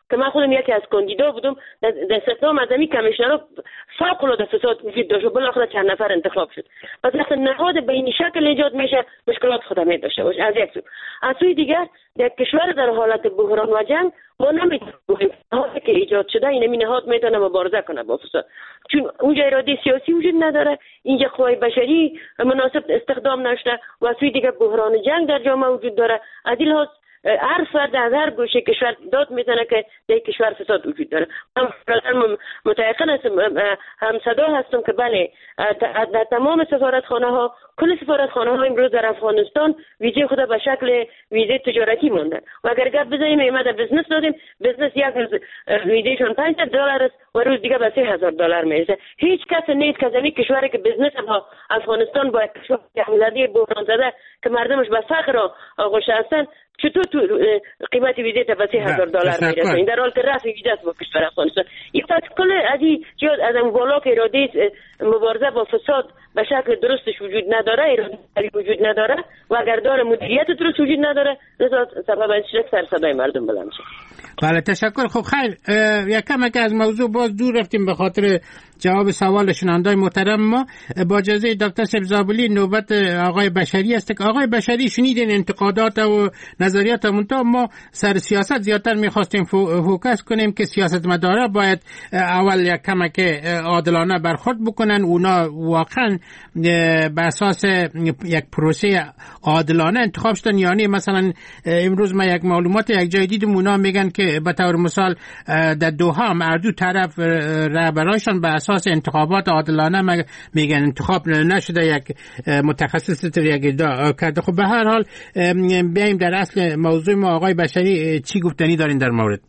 که من خودم یکی از کاندیدا بودم در استخدام از این کمیشنرها فوق العاده فساد وجود داشت و بالاخره چند نفر انتخاب شد. پس وقتی نهاد به این شکل ایجاد میشه مشکلات خودم داشته باشه. از یک سو از سوی دیگر در کشور در حالت بحران و جنگ ما نمیتونیم نهادی که ایجاد شده این نهاد میتونه مبارزه کنه با فساد، چون اونجا اراده سیاسی وجود نداره، اینجا قوای بشری مناسب استخدام نشده و از سوی دیگر بحران جنگ در جامعه وجود داره. از این لحاظ هر فرد از هر گوشه کشور داد میزنه که در کشور فساد وجود داره. من متأکد هستم، هم صدا هستم که بله در تمام سفارتخانه ها، کل سفارتخانه ها امروز در افغانستان ویزه خود به شکل ویزه تجارتی مونده و اگر گپ بزنیم ایمده بزنس دادیم، بزنس یک روز ویزهشون $500 است و روز دیگه به $3000 میرسه. هیچ کس نیست که زمین کشوری که بزنس با افغانستان با کشور جمعیتی بحران زده که مردمش به فقر آغوش هستن چطور تو قیمت ویزه تا به $3000 میرسه؟ این در حال که رفع ویزه است با کشور افغانستان. این پس کل از این جهت از اون بالا که اراده مبارزه با فساد به شکل درستش وجود نداره، اراده وجود نداره و اگر داره مدیریت درست وجود نداره، لذا سبب این شد سر صدای مردم بلند شد. بله تشکر. خب خیر یکم که از موضوع باز دور رفتیم به خاطر جواب سوال شنوندای محترم ما. با اجازه دکتر سبزابلی نوبت آقای بشری است که آقای بشری شنیدین انتقادات و نظریات منتها ما سر سیاست زیادتر میخواستیم فوکس کنیم که سیاستمدارا باید اول یک کمک عادلانه برخورد بکنن، اونا واقعا بر اساس یک پروسه عادلانه انتخاب شدن. یعنی مثلا امروز ما یک معلومات یک جای دیدم اونا میگن که به طور مثال در دوحه هم اردو طرف رهبرایشان به اساس انتخابات عادلانه میگن انتخاب نشده، یک متخصص یک ادعا کرده. خب به هر حال بیایم در اصل موضوع ما. آقای بشری چی گفتنی دارین در مورد؟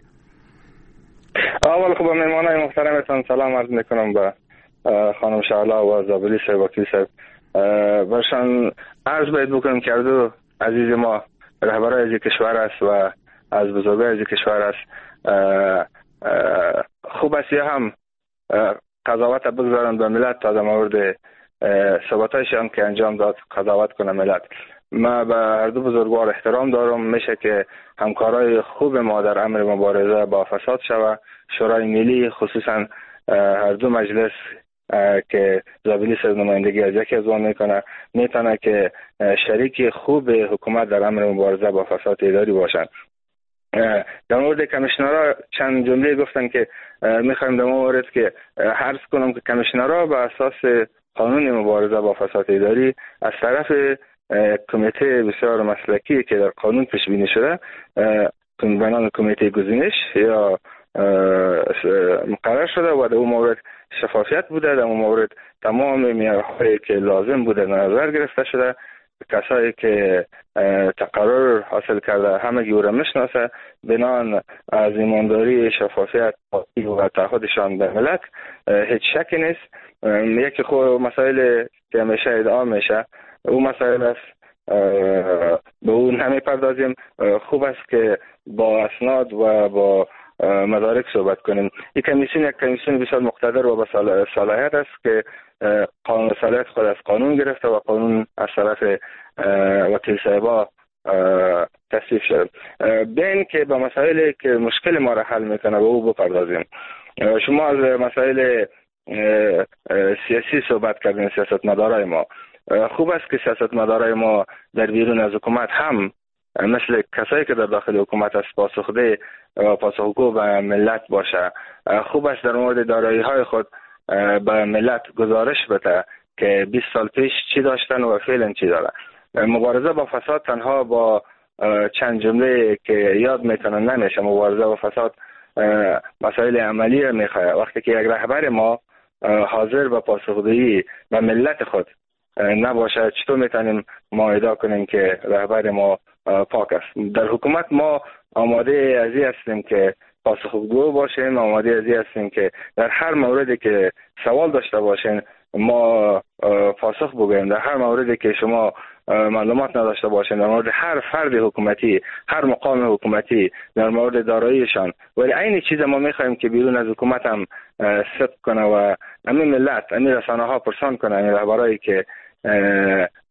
اول خب مهمانای محترمتان سلام عرض میکنم به خانم شعلا و زابلی صاحب و وکیل صاحب. برشان عرض باید بکنم که اردو عزیز ما رهبرای از کشور است و از بزرگای از کشور است. خوب است یا هم قضاوت بگذارند به ملت تا در مورد ثباتایشان که انجام داد قضاوت کنه ملت. ما به هر دو بزرگوار احترام دارم. میشه که همکارای خوب ما در امر مبارزه با فساد شود. شورای ملی خصوصا هر دو مجلس که زابلی صاحب نمایندگی از یکی از آن میکنه میتونه که شریک خوب حکومت در امر مبارزه با فساد اداری باشند. در مورد کمیشنرها چند جمله گفتن که میخوایم در مورد که عرض کنم که کمیشنرها به اساس قانون مبارزه با فساد اداری از طرف کمیته بسیار مسلکی که در قانون پیش بینی شده به نام کمیته گزینش یا مقرر شده و در اون مورد شفافیت بوده، در اون مورد تمام معیارهایی که لازم بوده نظر گرفته شده. کسایی که تقرر حاصل کرده همگی او را میشناسه. بنان از ایمانداری شفافیت و تعهدشان به ملت هیچ شکی نیست. یکی خود مسائل که همیشه ادعا میشه او مسائل است، به اون نمیپردازیم. خوب است که با اسناد و با مدارک صحبت کنیم. این کمیسیون یک کمیسیون بسیار مقتدر و با صلاحیت است که قانون صلاحیت خود از قانون گرفته و قانون از طرف وکیل صاحبا تصویب شده. بین که با مسائلی که مشکل ما را حل میکنه به او بپردازیم. شما از مسائل سیاسی صحبت کردین، سیاستمدارای ما. خوب است که سیاستمدارای ما در بیرون از حکومت هم مثل کسایی که در داخل حکومت است پاسخده و پاسخگو به ملت باشه. خوب است در مورد دارایی های خود به ملت گزارش بده که 20 سال پیش چی داشتن و فعلا چی دارن. مبارزه با فساد تنها با چند جمله که یاد میکنن نمیشه. مبارزه با فساد مسائل عملی میخواد. وقتی که یک رهبر ما حاضر به پاسخگویی به ملت خود نباشه چطور میتونیم ما ادعا کنیم که رهبر ما پاک است؟ در حکومت ما آماده ازی هستیم که پاسخگو باشیم، آماده ازی هستیم که در هر موردی که سوال داشته باشین ما پاسخ بگوییم. در هر موردی که شما معلومات نداشته باشین در مورد هر فرد حکومتی، هر مقام حکومتی، در مورد داراییشان. ولی این چیز ما میخوایم که بیرون از حکومت هم صدق کنه و همین ملت، همین رسانه ها پرسان کنه، همین رهبرایی که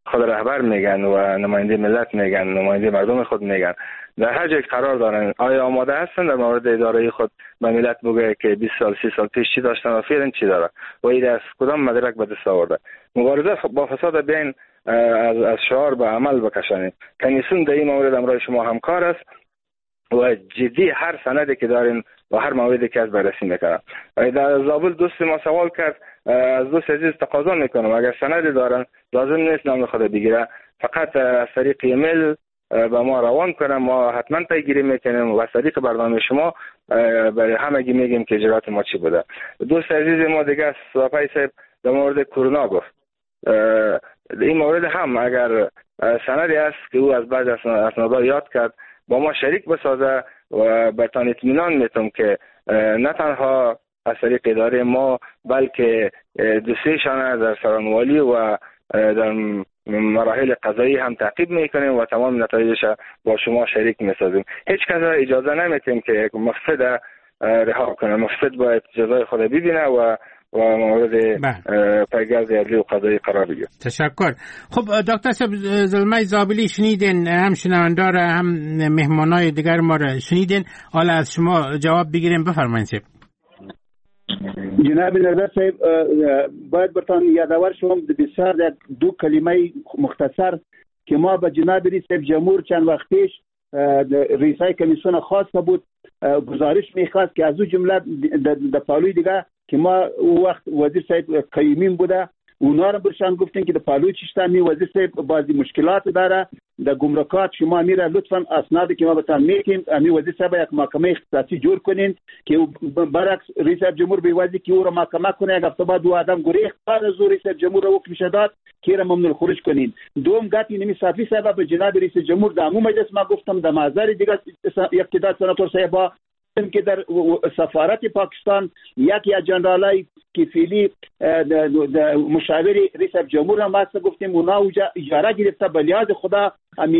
خود رهبر میگن و نماینده ملت میگن، نماینده مردم خود میگن، در هر جای قرار دارن، آیا آماده هستن در مورد اداره خود به ملت بگه که 20 سال 30 سال پیش چی داشتن و فعلا چی داره و این از کدام مدرک به دست آورده؟ مبارزه با فساد بین از شعار به عمل بکشانیم. کمیسیون در این مورد امروز شما همکار است و جدی هر سندی که دارین و هر موردی که از بررسی میکنم. در زابل دوست ما سوال کرد، از دوست عزیز تقاضا میکنم اگر سندی دارن لازم نیست نام خود بگیره، فقط از طریق ایمیل با ما روان کنم، ما حتما پیگیری میکنیم و از طریق برنامه شما برای همگی میگیم که اجرات ما چی بوده. دوست عزیز ما دیگه صحابه صاحب در مورد کرونا گفت، این مورد هم اگر سندی است که او از بعض اسنادها یاد کرد با ما شریک بسازه و بهتان اطمینان میتونم که نه تنها از طریق اداره ما بلکه دوسیشان در سرانوالی و در مراحل قضایی هم تعقیب میکنیم و تمام نتایجش با شما شریک میسازیم. هیچ کس اجازه نمیتیم که مفسد رها کنه، مفسد باید جزای خود ببینه و مورد پیگرد عدلی و قضایی قرار بگیره. تشکر. خب دکتر صاحب زلمه زابلی شنیدین، هم شنوندار هم مهمانای دیگر ما را شنیدین، حالا از شما جواب بگیریم. بفرمایید صاحب. جناب نظر صاحب باید برتان یادآور شوم بسیار دو کلمه مختصر که ما به جناب رئیس جمهور چند وقت پیش رئیسای کمیسیون خاصه بود گزارش میخواست که از او جمله در پالوی دیگه که ما او وقت وزیر صاحب قیمین بوده، اونا رو برشان گفتن که در پالوی چشتانی وزیر صاحب بعضی مشکلات داره در گمرکات، شما میره لطفا اسنادی که ما بهتون میگیم امی وزیر صاحب یک محکمه اختصاصی جور کنین که برعکس رئیس جمهور به وزیر که او رو محکمه کنه، یک هفته بعد دو آدم گریخت بعد از رئیس جمهور رو حکم داد که را ممنوع الخروج کنین. دوم گاتی نمی صافی صاحب به جناب رئیس جمهور در عموم مجلس ما گفتم در محضر دیگه اقتدار سناتور صاحب که در سفارت پاکستان یکی از جنرالای که فعلی مشاور رئیس جمهور هم واسه گفتیم اونا اجاره گرفته به لحاظ خدا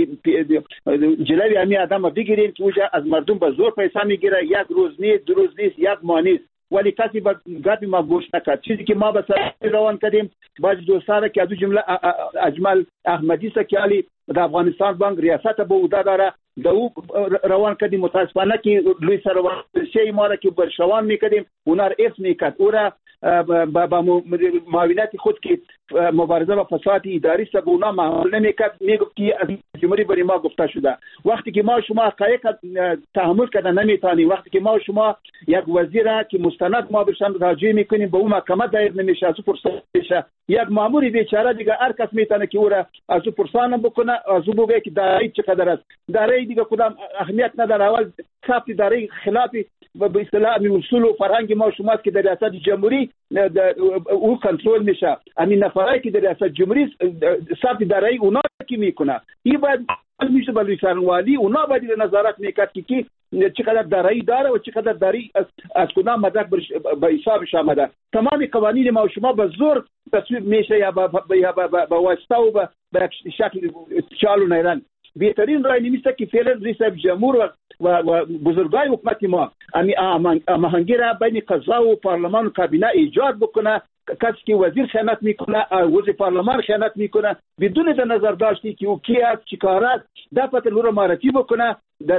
جلوی امی آدم بگیرین که اوجا از مردم به زور پیسه میگیره، یک روز نیست، دو روز نیست، یک ماه نیست، ولی کسی با گاتی ما گوش نکرد. چیزی که ما به سر روان کردیم باز دوستاره که از جمله اجمل احمدی سکیالی در افغانستان بانک ریاست به عهده داره در او روان کردیم. متاسفانه که لوی سروانشی ما را که برشوان میکردیم اونا را افت میکرد، او را با معاونت خود که مبارزه با فساد اداری است به اونا معامله نمیکرد، میگفت که از جمهوری برای ما گفته شده. وقتی که ما شما حقایق تحمل کردن نمیتونیم، وقتی که ما شما یک وزیر که مستند ما برشان راجع میکنیم به اون محکمه دایر نمیشه، از او فرصت میشه یک ماموری بیچاره دیگه هر کس میتونه که او را از او پرسان بکنه، از او بگه که دارایی چقدر است، دارایی دیگه کدام اهمیت نداره. اول ثبت دارایی خلاف به اصطلاح اصول و فرهنگ ما شماست که در ریاست جمهوری او کنترل میشه. همین نفرایی که در ریاست جمهوری ثبت دارایی اونا کی میکنه، این باید میشه به سرانوالی اونا باید نظارت میکرد که چقدر دارایی داره و چقدر دارایی از کدام مدرک به حسابش آمده. تمام قوانین ما و شما به زور تصویب میشه یا به واسطه و به شکل چالو نیرن. بهترین رای نمیسته که فعلا رئیس جمهور و بزرگای حکومت ما هماهنگی را بین قضا و پارلمان و کابینه ایجاد بکنه. کسی که وزیر خیانت میکنه، وزیر پارلمان خیانت میکنه بدون در نظر داشتی که او کی است چی کار است دفعه رو معرفی بکنه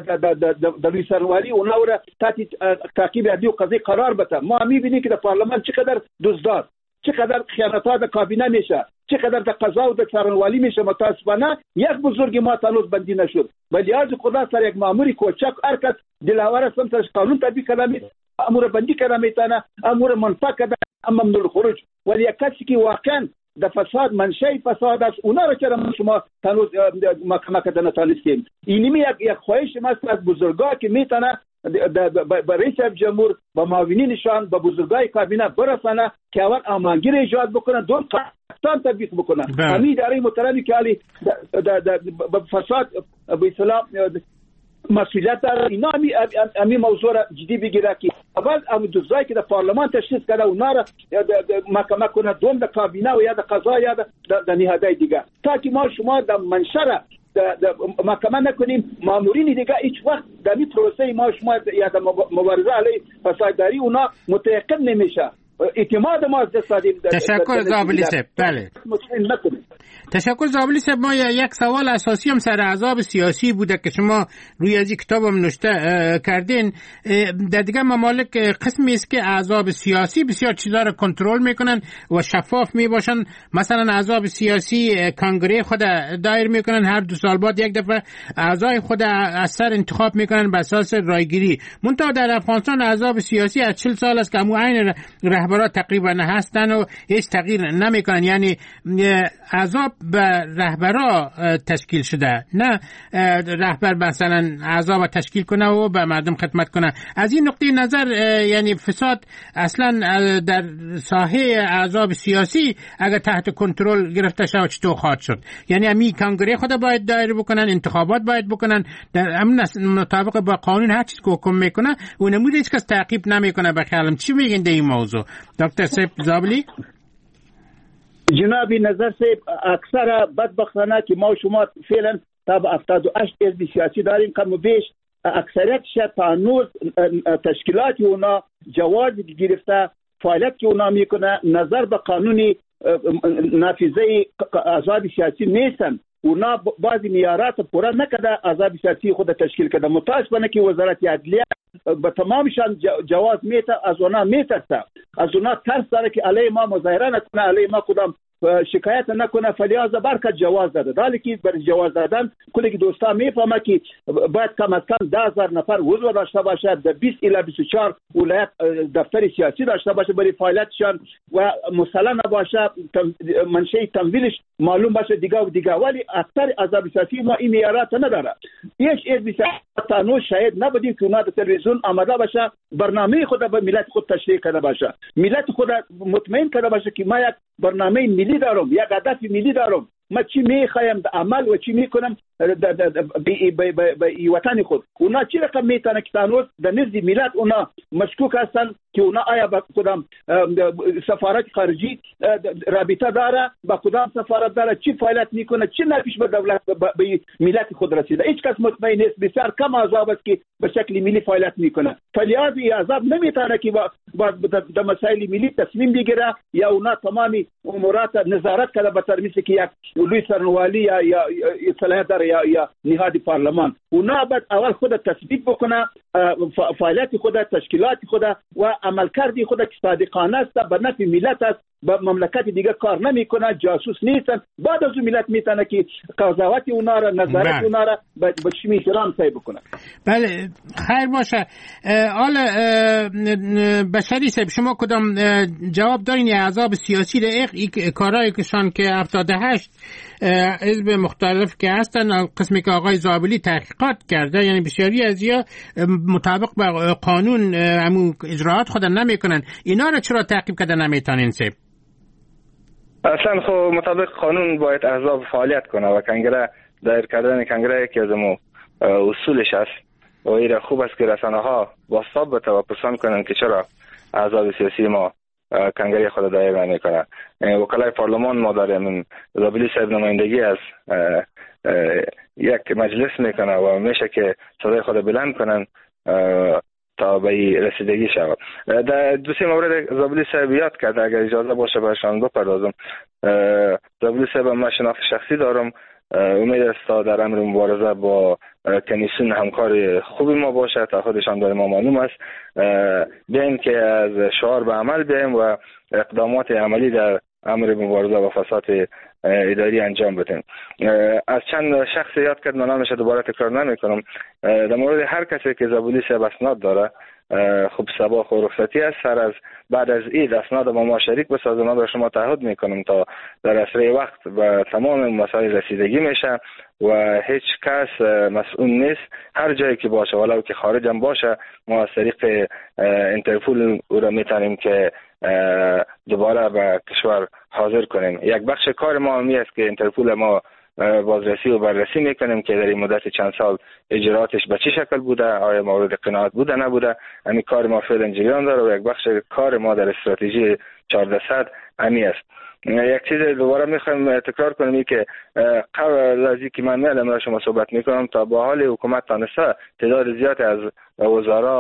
در سرانوالی اونا را تحت تعقیب عدلی و قضایی قرار بده. ما میبینیم که در پارلمان چقدر دزدار، چقدر خیانت‌ها در کابینه میشه، چقدر در قضا و در سرانوالی میشه. متاسفانه یک بزرگ ما تنوز بندی نشد. ولی از خدا سر یک ماموری کوچک هر کس دلاور است سمتش قانون تطبیق کنه، امور بندی کنه میتونه، امور منفعه کنه، ممنوع الخروج. ولی یک کسی که واقعا در فساد منشأ فساد است اونا را چرا شما تنوز محکمه کردن نتونستیم؟ اینمی یک خواهش ما از بزرگا که میتونه با رئیس جمهور با معاونینشان با بزرگای کابینه برسانه که اول امانگیر ایجاد بکنن، دون قانون تطبیق بکنن. همین اداره محترمی که علی با فساد به اصطلاح مسئولیت داره، اینا همین موضوع را جدی بگیره که اول هم دوزایی که در پارلمان تشخیص کرده اونا را محکمه کنه، دوم در کابینه و یا در قضا یا در نهادهای دیگه، تا که ما شما در منشأ محکمه نکنیم. مامورین دیگه هیچ وقت در این پروسه ما شما یا در مبارزه علیه فسادداری اونا متيقن نمیشه. اعتماد ما از دست دادیم. تشکر زابلی صاحب. بله تشکر زابلی صاحب. ما یک سوال اساسی هم سر احزاب سیاسی بوده که شما روی از این کتابم نوشته کردین. در دیگه ممالک قسمی است که احزاب سیاسی بسیار چیزا رو کنترل میکنن و شفاف میباشن. مثلا احزاب سیاسی کنگره خود دایر میکنن، هر 2 سال بعد یک دفعه اعضای خود از سر انتخاب میکنن بر اساس رایگیری. منتها در افغانستان احزاب سیاسی از 40 سال است که همون عین رهبران تقریبا هستن و هیچ تغییر نمیکنن. یعنی احزاب به رهبران تشکیل شده، نه رهبر مثلا احزاب تشکیل کنه و به مردم خدمت کنه. از این نقطه نظر یعنی فساد اصلا در ساحه احزاب سیاسی اگر تحت کنترل گرفته شود چطور خواهد شد؟ یعنی امی کنگره خود باید دایر بکنن، انتخابات باید بکنن در مطابق با قانون. هر چیز که حکم میکنه و نمود هیچ کس تعقیب نمیکنه. بخیالم چی میگین در این موضوع دکتر صاحب زابلی؟ جنابی نظر صاحب، اکثر بدبختانه که ما و شما فعلا تا 78 حزب سیاسی داریم، کم و بیش اکثریتش تا نوز تشکیلات اونا جواز گرفته، فعالیت که اونا میکنه نظر به قانونی نافذه احزاب سیاسی نیستن. اونا بعضی معیارات پورا نکرده احزاب سیاسی خود تشکیل کرده. متاسفانه که وزارت عدلیه به تمامشان جواز میته، از اونا میترسه، از اونا ترس داره که علیه ما مظاهره نکنه، علیه ما کدام شکایت نکنه، فلیاز برکت جواز داده. در حالی که برای جواز دادن کلی که دوستا میفهمه که باید کم از کم 10,000 نفر عضو داشته باشه، در 20 الی 24 ولایت دفتر سیاسی داشته باشه برای فعالیتشان و مثلا نباشه، منشأ تمویلش معلوم باشه دیگه. ولی اکثر احزاب سیاسی ما این معیارات نداره. هیچ حزب سیاسی تنو شاید نبودیم که اونا در تلویزیون آمده باشه برنامه خود به ملت خود تشریح کرده باشه، ملت خود مطمئن کرده باشه که ما یک برنامه ملی دارم، یک هدف ملی دارم، ما چی میخوایم عمل و چی میکنم به وطن خود. اونا چی رقم میتونه که تنوز در نزد ملت اونا مشکوک هستن که اونا آیا با کدام سفارت خارجی رابطه داره، با کدام سفارت داره، چی فعالیت میکنه، چی نفیش به دولت به ملت خود رسیده. هیچ کس مطمئن نیست. بسیار کم احزاب است که به شکل ملی فعالیت میکنه. فعالیت احزاب نمیتونه که با در مسائل ملی تصمیم بگیره یا اونا تمامی امورات نظارت کنه به طور مثل که یک لوی سرنوالی یا صلاحیت داره یا نهاد پارلمان. اونا باید اول خود تثبیت بکنه فعالیت خود، تشکیلات خود و عملکرد خود که صادقانه است، به نفع ملت است، با مملکت دیگه کار نمیکنه، جاسوس نیستن. بعد از اون ملت میتونه که قضاوت اونا را، نظارت اونا را به چشم احترام سعی بکنه. بله خیر باشه. حالا بشری صاحب شما کدام جواب دارین احزاب سیاسی در کارهایی کشان که 78 حزب مختلف که هستن، قسمی که آقای زابلی تحقیقات کرده، یعنی بسیاری از یا مطابق با قانون همون اجراعات خود نمیکنن، اینا را چرا تعقیب کرده نمیتونین صاحب؟ اصلا خب مطابق قانون باید احزاب فعالیت کنه و کنگره دایر کردن کنگره یکی از اصولش است و این خوب است که رسانه ها واسطاب بته و پرسان کنن که چرا احزاب سیاسی ما کنگره خود دایر نمیکنن. وکلای پارلمان ما داریم، زابلی صاحب نمایندگی از یک مجلس میکنه و میشه که صدای خود بلند کنن تا به رسیدگی شود. در دو سه مورد زابلی صاحب یاد کرده، اگر اجازه باشه برشان بپردازم. زابلی صاحب من شناخت شخصی دارم، امید است تا در امر مبارزه با کمیسیون همکار خوبی ما باشه، تا خودشان داره ما معلوم است. بیایم که از شعار به عمل بیایم و اقدامات عملی در امر مبارزه با فساد اداری انجام بدیم. از چند شخص یاد کرد، من نامش دوباره تکرار نمیکنم. در مورد هر کسی که زابلی صاحب اسناد داره، خوب سبا و رخصتی است، سر از بعد از عید اسناد ما شریک بسازیم. ما به شما تعهد میکنم تا در اسرع وقت به تمام مسائل رسیدگی میشه و هیچ کس مسئول نیست. هر جایی که باشه ولو که خارج هم باشه، ما از طریق اینترپول او را میتونیم که دوباره به کشور حاضر کنیم. یک بخش کار ما همی است که اینترپول ما بازرسی و بررسی میکنیم که در این مدت چند سال اجراتش به چه شکل بوده، آیا مورد قناعت بوده نبوده. همین کار ما فعلا جریان داره و یک بخش کار ما در استراتژی 1400 همی است. یک چیز دوباره میخوایم تکرار کنیم که قبل از اینکه من میادم را شما صحبت میکنم، تا با حال حکومت تانسته تعداد زیاد از وزرا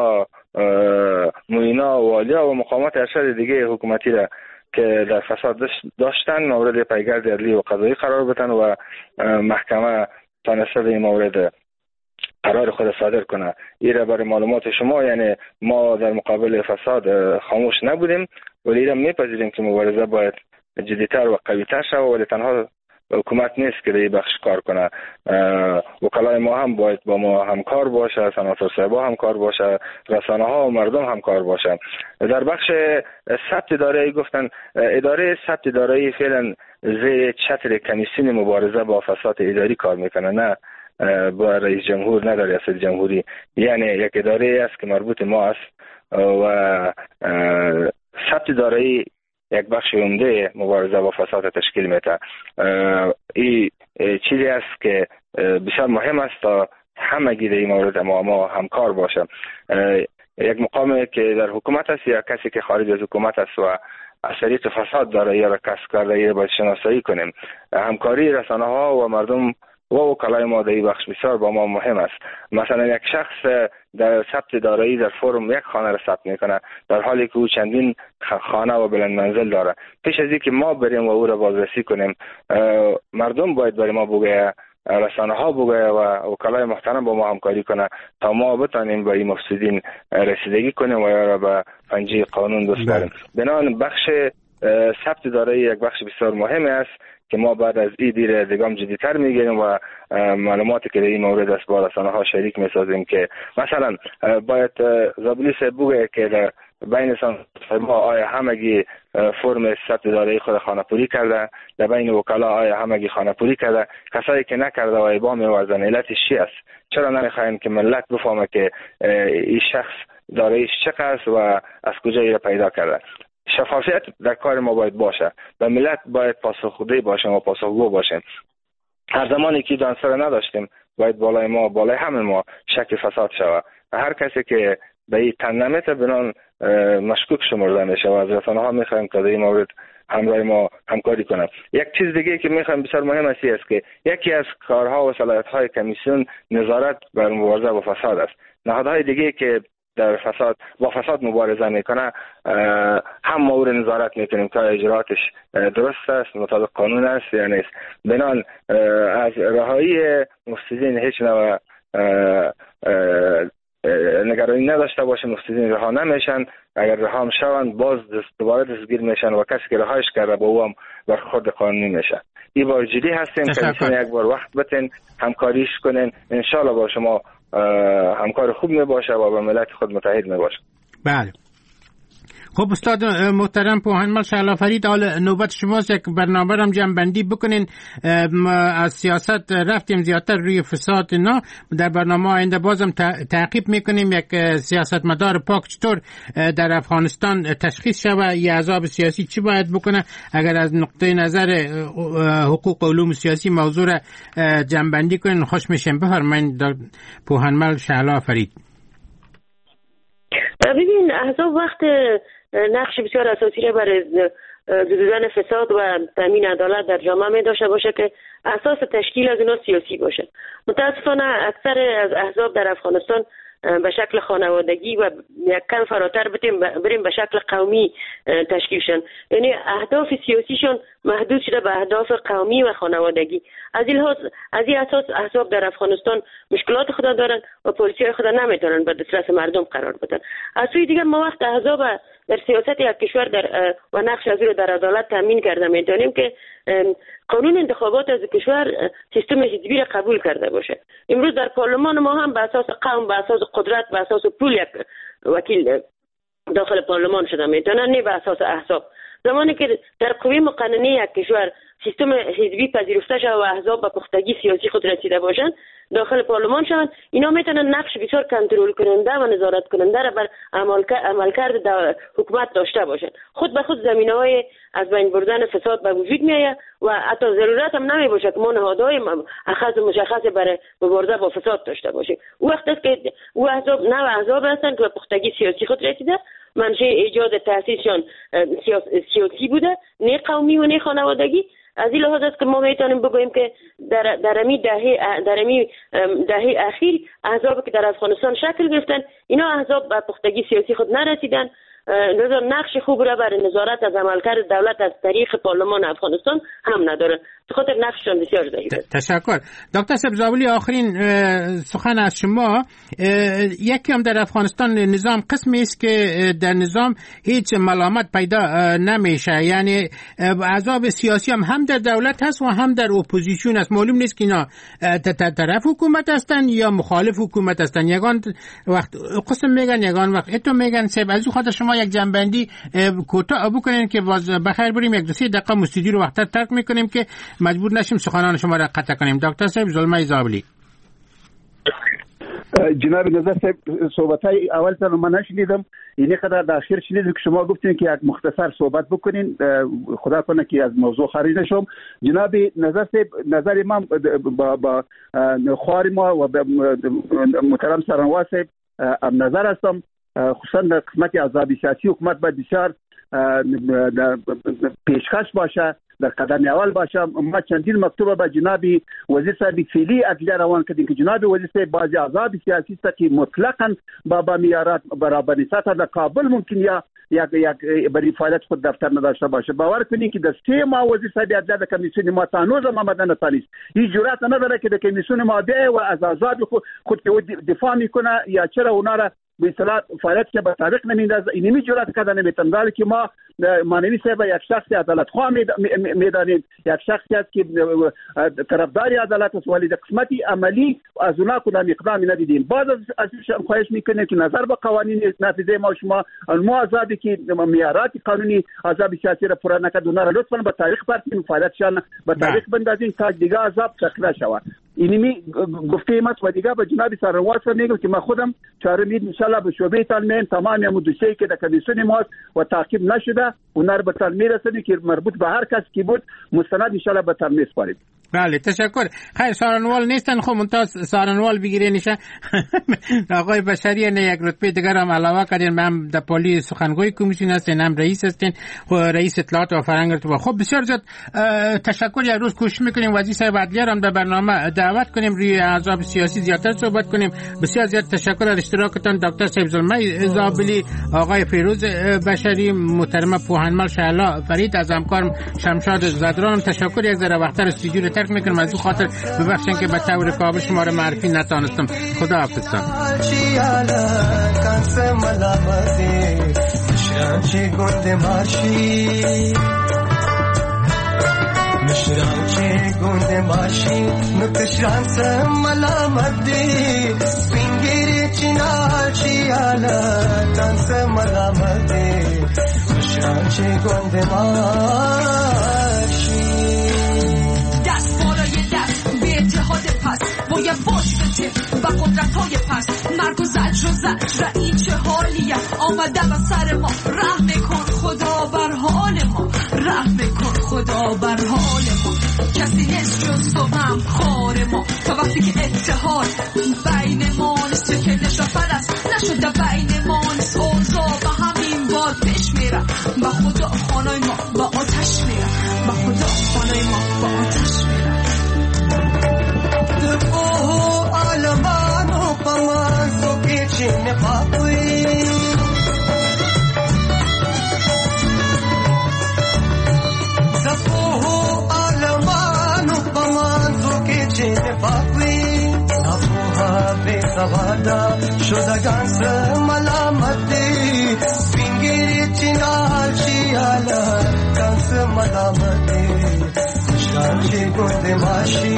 موینا و والیا و مقامات ارشد دیگه حکومتی را که در فساد داشتن مورد پیگرد عدلی و قضایی قرار بدن و محکمه تانسته به این مورد قرار خود صادر کنه. ایره برای معلومات شما، یعنی ما در مقابل فساد خاموش نبودیم، ولی ایره میپذیریم که مبارزه باید جدیتر و قویتر شود، ولی تنها حکومت نیست که در این بخش کار کنه. وکلای ما هم باید با ما همکار باشه، سناتور صاحبا همکار باشه، رسانه ها و مردم همکار باشه. در بخش ثبت دارایی گفتن اداره ثبت دارایی فعلا زیر چتر کمیسیون مبارزه با فساد اداری کار میکنه، نه با رئیس جمهور، نه در ریاست جمهوری. یعنی یک اداره است که مربوط ما است و ثبت دارایی یک بخش عمده مبارزه با فساد تشکیل میده. این چیزی است که بسیار مهم است تا همگی در این مورد ما همکار باشه. یک مقامی که در حکومت است یا کسی که خارج از حکومت است و از طریق فساد داره یا را کسب کرده، یا باید شناسایی کنیم. همکاری رسانه ها و مردم و وکلای ما در این بخش بسیار با ما مهم است. مثلا یک شخص در ثبت دارایی در فرم یک خانه را ثبت میکنه، در حالی که او چندین خانه و بلند منزل داره. پیش از اینکه ما بریم و او را بازرسی کنیم، مردم باید برای ما بگه، رسانه ها بگه و وکلای محترم با ما همکاری کنه تا ما بتانیم به این مفسدین رسیدگی کنیم و یا را به پنجه قانون بسپاریم. بنابراین بخش ثبت دارایی یک بخش بسیار مهم است که ما بعد از این دیر دیگام جدیتر میگیریم و معلوماتی که در این مورد است با رسانه ها شریک میسازیم. که مثلا باید زابلی صاحب بگه که در بین ما آیا همگی فرم ثبت دارایی خود خانه پوری کرده، در بین وکلا آیا همگی خانه پوری کرده، کسایی که نکرده و ایبا میوازن علتش چی است؟ چرا نمیخواین که ملت بفهمه که این شخص داراییش چقدر است و از کجا ایره پیدا کرده؟ شفافیت در کار ما باید باشه و ملت باید پاسخگوی باشه و پاسخگو باشه. هر زمانی که دانسر نداشتیم باید بالای ما، بالای همه ما شک فساد شود. هر کسی که به این تن نمیته بنان مشکوک شمرده میشه و از رسانه ها میخوایم که در این مورد همراه ما همکاری کنند. یک چیز دیگه که میخوایم بسیار مهم است که یکی از کارها و صلاحیت های کمیسیون نظارت بر مبارزه با فساد است. نهادهای دیگه که در با فساد مبارزه میکنه هم ما رو نظارت میکنیم که اجراتش درست است، مطابق قانون است یا نیست. بنان از رهایی مفسدین هیچ نوع نگرانی نداشته باشه. مفسدین رها نمیشن، اگر رها شوند باز دوباره دستگیر میشن و کسی که رهایش کرده با او هم برخورد قانونی میشه. این بار جدی هستیم که یک بار وقت بتین همکاریش کنین، انشالله با شما همکار خوب می باشه و با ملت خود متحد می باشه. بله. خب استاد محترم پوهنمل شعلا فرید، حال نوبت شماست یک برنامه را جمع‌بندی بکنین. از سیاست رفتیم زیادتر روی فساد نه، در برنامه آینده بازم تعقیب میکنیم یک سیاستمدار پاک چطور در افغانستان تشخیص شود، یه احزاب سیاسی چی باید بکنه. اگر از نقطه نظر حقوق و علوم سیاسی موضوع را جمع‌بندی کنین خوش میشم. بفرمایید پوهنمل شعلا فرید. ببین احزاب وقت نقش بسیار اساسی را برای زدودن فساد و تامین عدالت در جامعه می داشته باشه که اساس تشکیل از اینا سیاسی باشه. متاسفانه اکثر از احزاب در افغانستان به شکل خانوادگی و یک کم فراتر بریم به شکل قومی تشکیل شن. یعنی اهداف سیاسیشون محدود شده به اهداف قومی و خانوادگی. از این اساس احزاب در افغانستان مشکلات خود دارن و پالیسی خود نمیتونن به دسترس مردم قرار بدن. از سوی دیگه ما وقت احزاب در سیاست یک کشور و نقش از رو در عدالت تامین کرده میتونیم که قانون انتخابات از کشور سیستم حزبی را قبول کرده باشه. امروز در پارلمان ما هم به اساس قوم، به اساس قدرت، به اساس پول یک وکیل داخل پارلمان شده میتونن، نه به اساس احزاب. زمانی که در قوه مقننه یک کشور سیستم حزبی پذیرفته شود و احزاب به پختگی سیاسی خود رسیده باشند، داخل پارلمان شوند، اینا میتونن نقش بسیار کنترل کننده و نظارت کننده را بر عملکرد حکومت داشته باشند. خود به خود زمینه‌های از بین بردن فساد به وجود میآید و حتی ضرورت هم نمی باشه که ما نهادهای مشخص برای مبارزه با فساد داشته باشیم. وقت است که او احزاب احزاب هستند که به پختگی سیاسی خود رسیده، منشأ ایجاد تأسیسشان سیاسی بوده، نه قومی و نه خانوادگی. از این لحاظ است که ما میتونیم بگوییم که در امی دهه اخیر احزاب که در افغانستان شکل گرفتن اینا احزاب به پختگی سیاسی خود نرسیدن، نقش خوب را بر نظارت از عملکرد دولت از طریق پارلمان افغانستان هم ندارن، به خاطر نقششان بسیار ضعیفه. تشکر. دکتر سبزابلی، آخرین سخن از شما. یکی هم در افغانستان نظام قسمی است که در نظام هیچ ملامت پیدا نمیشه، یعنی احزاب سیاسی هم در دولت هست و هم در اپوزیسیون است. معلوم نیست که اینا طرف حکومت هستن یا مخالف حکومت هستن. یگان وقت قسم میگن، یگان وقت اتو میگن. از او خاطر شما یک جنبندی کوتاه بکنین که بخیر بریم یک دو سه دقیقه مستدی رو وقت ترک میکنیم که مجبور نشیم سخنان شما را قطع کنیم. دکتر صاحب زلمه زابلی. جناب نظر صاحب، صحبت‌های اولتون من نشنیدم، اینی قدر در آخر شنیدم که شما گفتین که یک مختصر صحبت بکنین، خدا کنه که از موضوع خارج نشم. جناب نظر صاحب، نظر من با خوار ما و محترم سرنواز صاحب هم نظر هستم، خصوصا در قسمت احزاب سیاسی حکومت باید بسیار پیشکش باشه، در قدم اول باشه. ما چندین مکتوب به جناب وزیر صاحب فعلی عدلیه روان کردیم که جناب وزیر صاحب بعضی احزاب سیاسی است که مطلقاً با معیارات برابر نیست، در کابل ممکن یا برای فعالیت خود دفتر نداشته باشه. باور کنید که در 3 ماه وزیر صاحب عدلیه در کمیسیون ما تانوز آمدن نتانیست، هیچ جرأت نداره که در کمیسیون ما و از احزاب خود دفاع میکنه یا چرا اونا را به اصطلاح فعالیت که به طریق نمیندازه. اینمی جرأت کردن نمیتونن که ما مانوی صاحب یک شخص عدالت خواه میدانیم، یک شخصی است که طرفدار عدالت است، ولی در قسمتی عملی از اونا کدام اقدامی ندیدیم. باز از خواهش میکنیم که نظر به قوانین نافذه ما شما احزابی که معیارات قانونی احزاب سیاسی را پورا نکرد اونا را لطفا به طریق برسیم، فعالیتشان به طریق بندازیم تا دیگه احزاب تکرار شود. اینمی گفته ما و دیگه به جناب سرنواز میگم که من خودم 4 مید ان شاء الله به شعبه تالمین تمام مدرسه که در کمیسیون ما و تعقیب نشده اونا رو به تالمین رسونیم که مربوط به هر کس کی بود مستند ان شاء الله به تالمین سپاریم. بله تشکر. خیر سارنوال نیستن، خب ممتاز سارنوال بگیره نشه. آقای بشری نه یک رتبه دیگر هم علاوه کردین، هم در پلی سخنگوی کمیسیون هستین، هم رئیس هستین، رئیس اطلاعات و فرهنگ ارتباط. خب بسیار زیاد تشکر. یک روز کوشش میکنیم وزیر صاحب عدلیه هم در برنامه دعوت کنیم، روی احزاب سیاسی زیادتر صحبت کنیم. بسیار زیاد تشکر از اشتراکتان دکتر صاحب زلمه زابلی، آقای فیروز بشری، محترم پوهنمل شهلا فرید، از همکارم شمشاد زدران تشکر. یک ذره وقت استودیو ترک میکنم، از او خاطر ببخشید که به طور کامل شما رو معرفی نتونستم. خدا حافظ. باید باش بده و قدرت‌های پس مرگ و زجر این چه حالیه آمدن از سر ما. رحم کن خدا بر حال ما، رحم کن خدا بر حال ما. کسی نیست جز تو هم خار ما، تا وقتی که اتحاد بین ما نیست که نشافر است نشده بین ما نیست اوضاع به همین باد پیش میره. با خدا خانای ما با آتش میره، با خدا خانای ما با آتش میره. Alamano pamazo kichine papui Zapuhu alamano pamazo kichine papui Zapuha besavada shodagan se malamati Spingiri chinal chiala kan se malamati Shanchi gunde mashi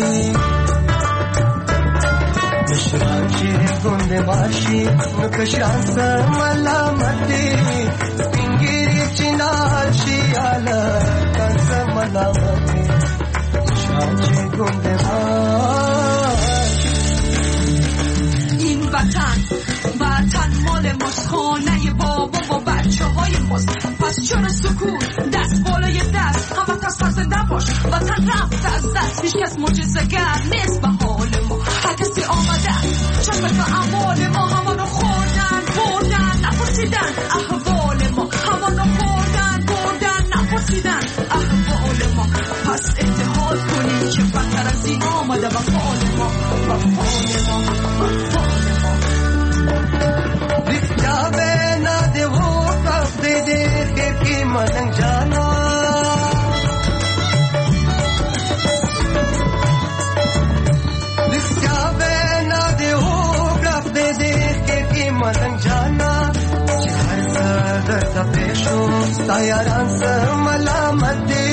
Shranchi gunde bashi nukashans malamati Spingiri chinal shiala kans malamati Shranchi gunde bashi این وطن مال ماست، خانه بابا و بچه های ماست. پس چرا سکوت؟ دست بالای دست همه تصفر زنده باش. وطن رفت از دست، هیچ کس معجزه‌گر نیست به حال ما. هر کسی آمده چشم به اعمال ما، همانو خوردن بردن نپرسیدن احوال ما. همانو خوردن بردن نپرسیدن احوال ما. پس اتحاد کنیم که بدتر از ستا یاران سه ملامت دی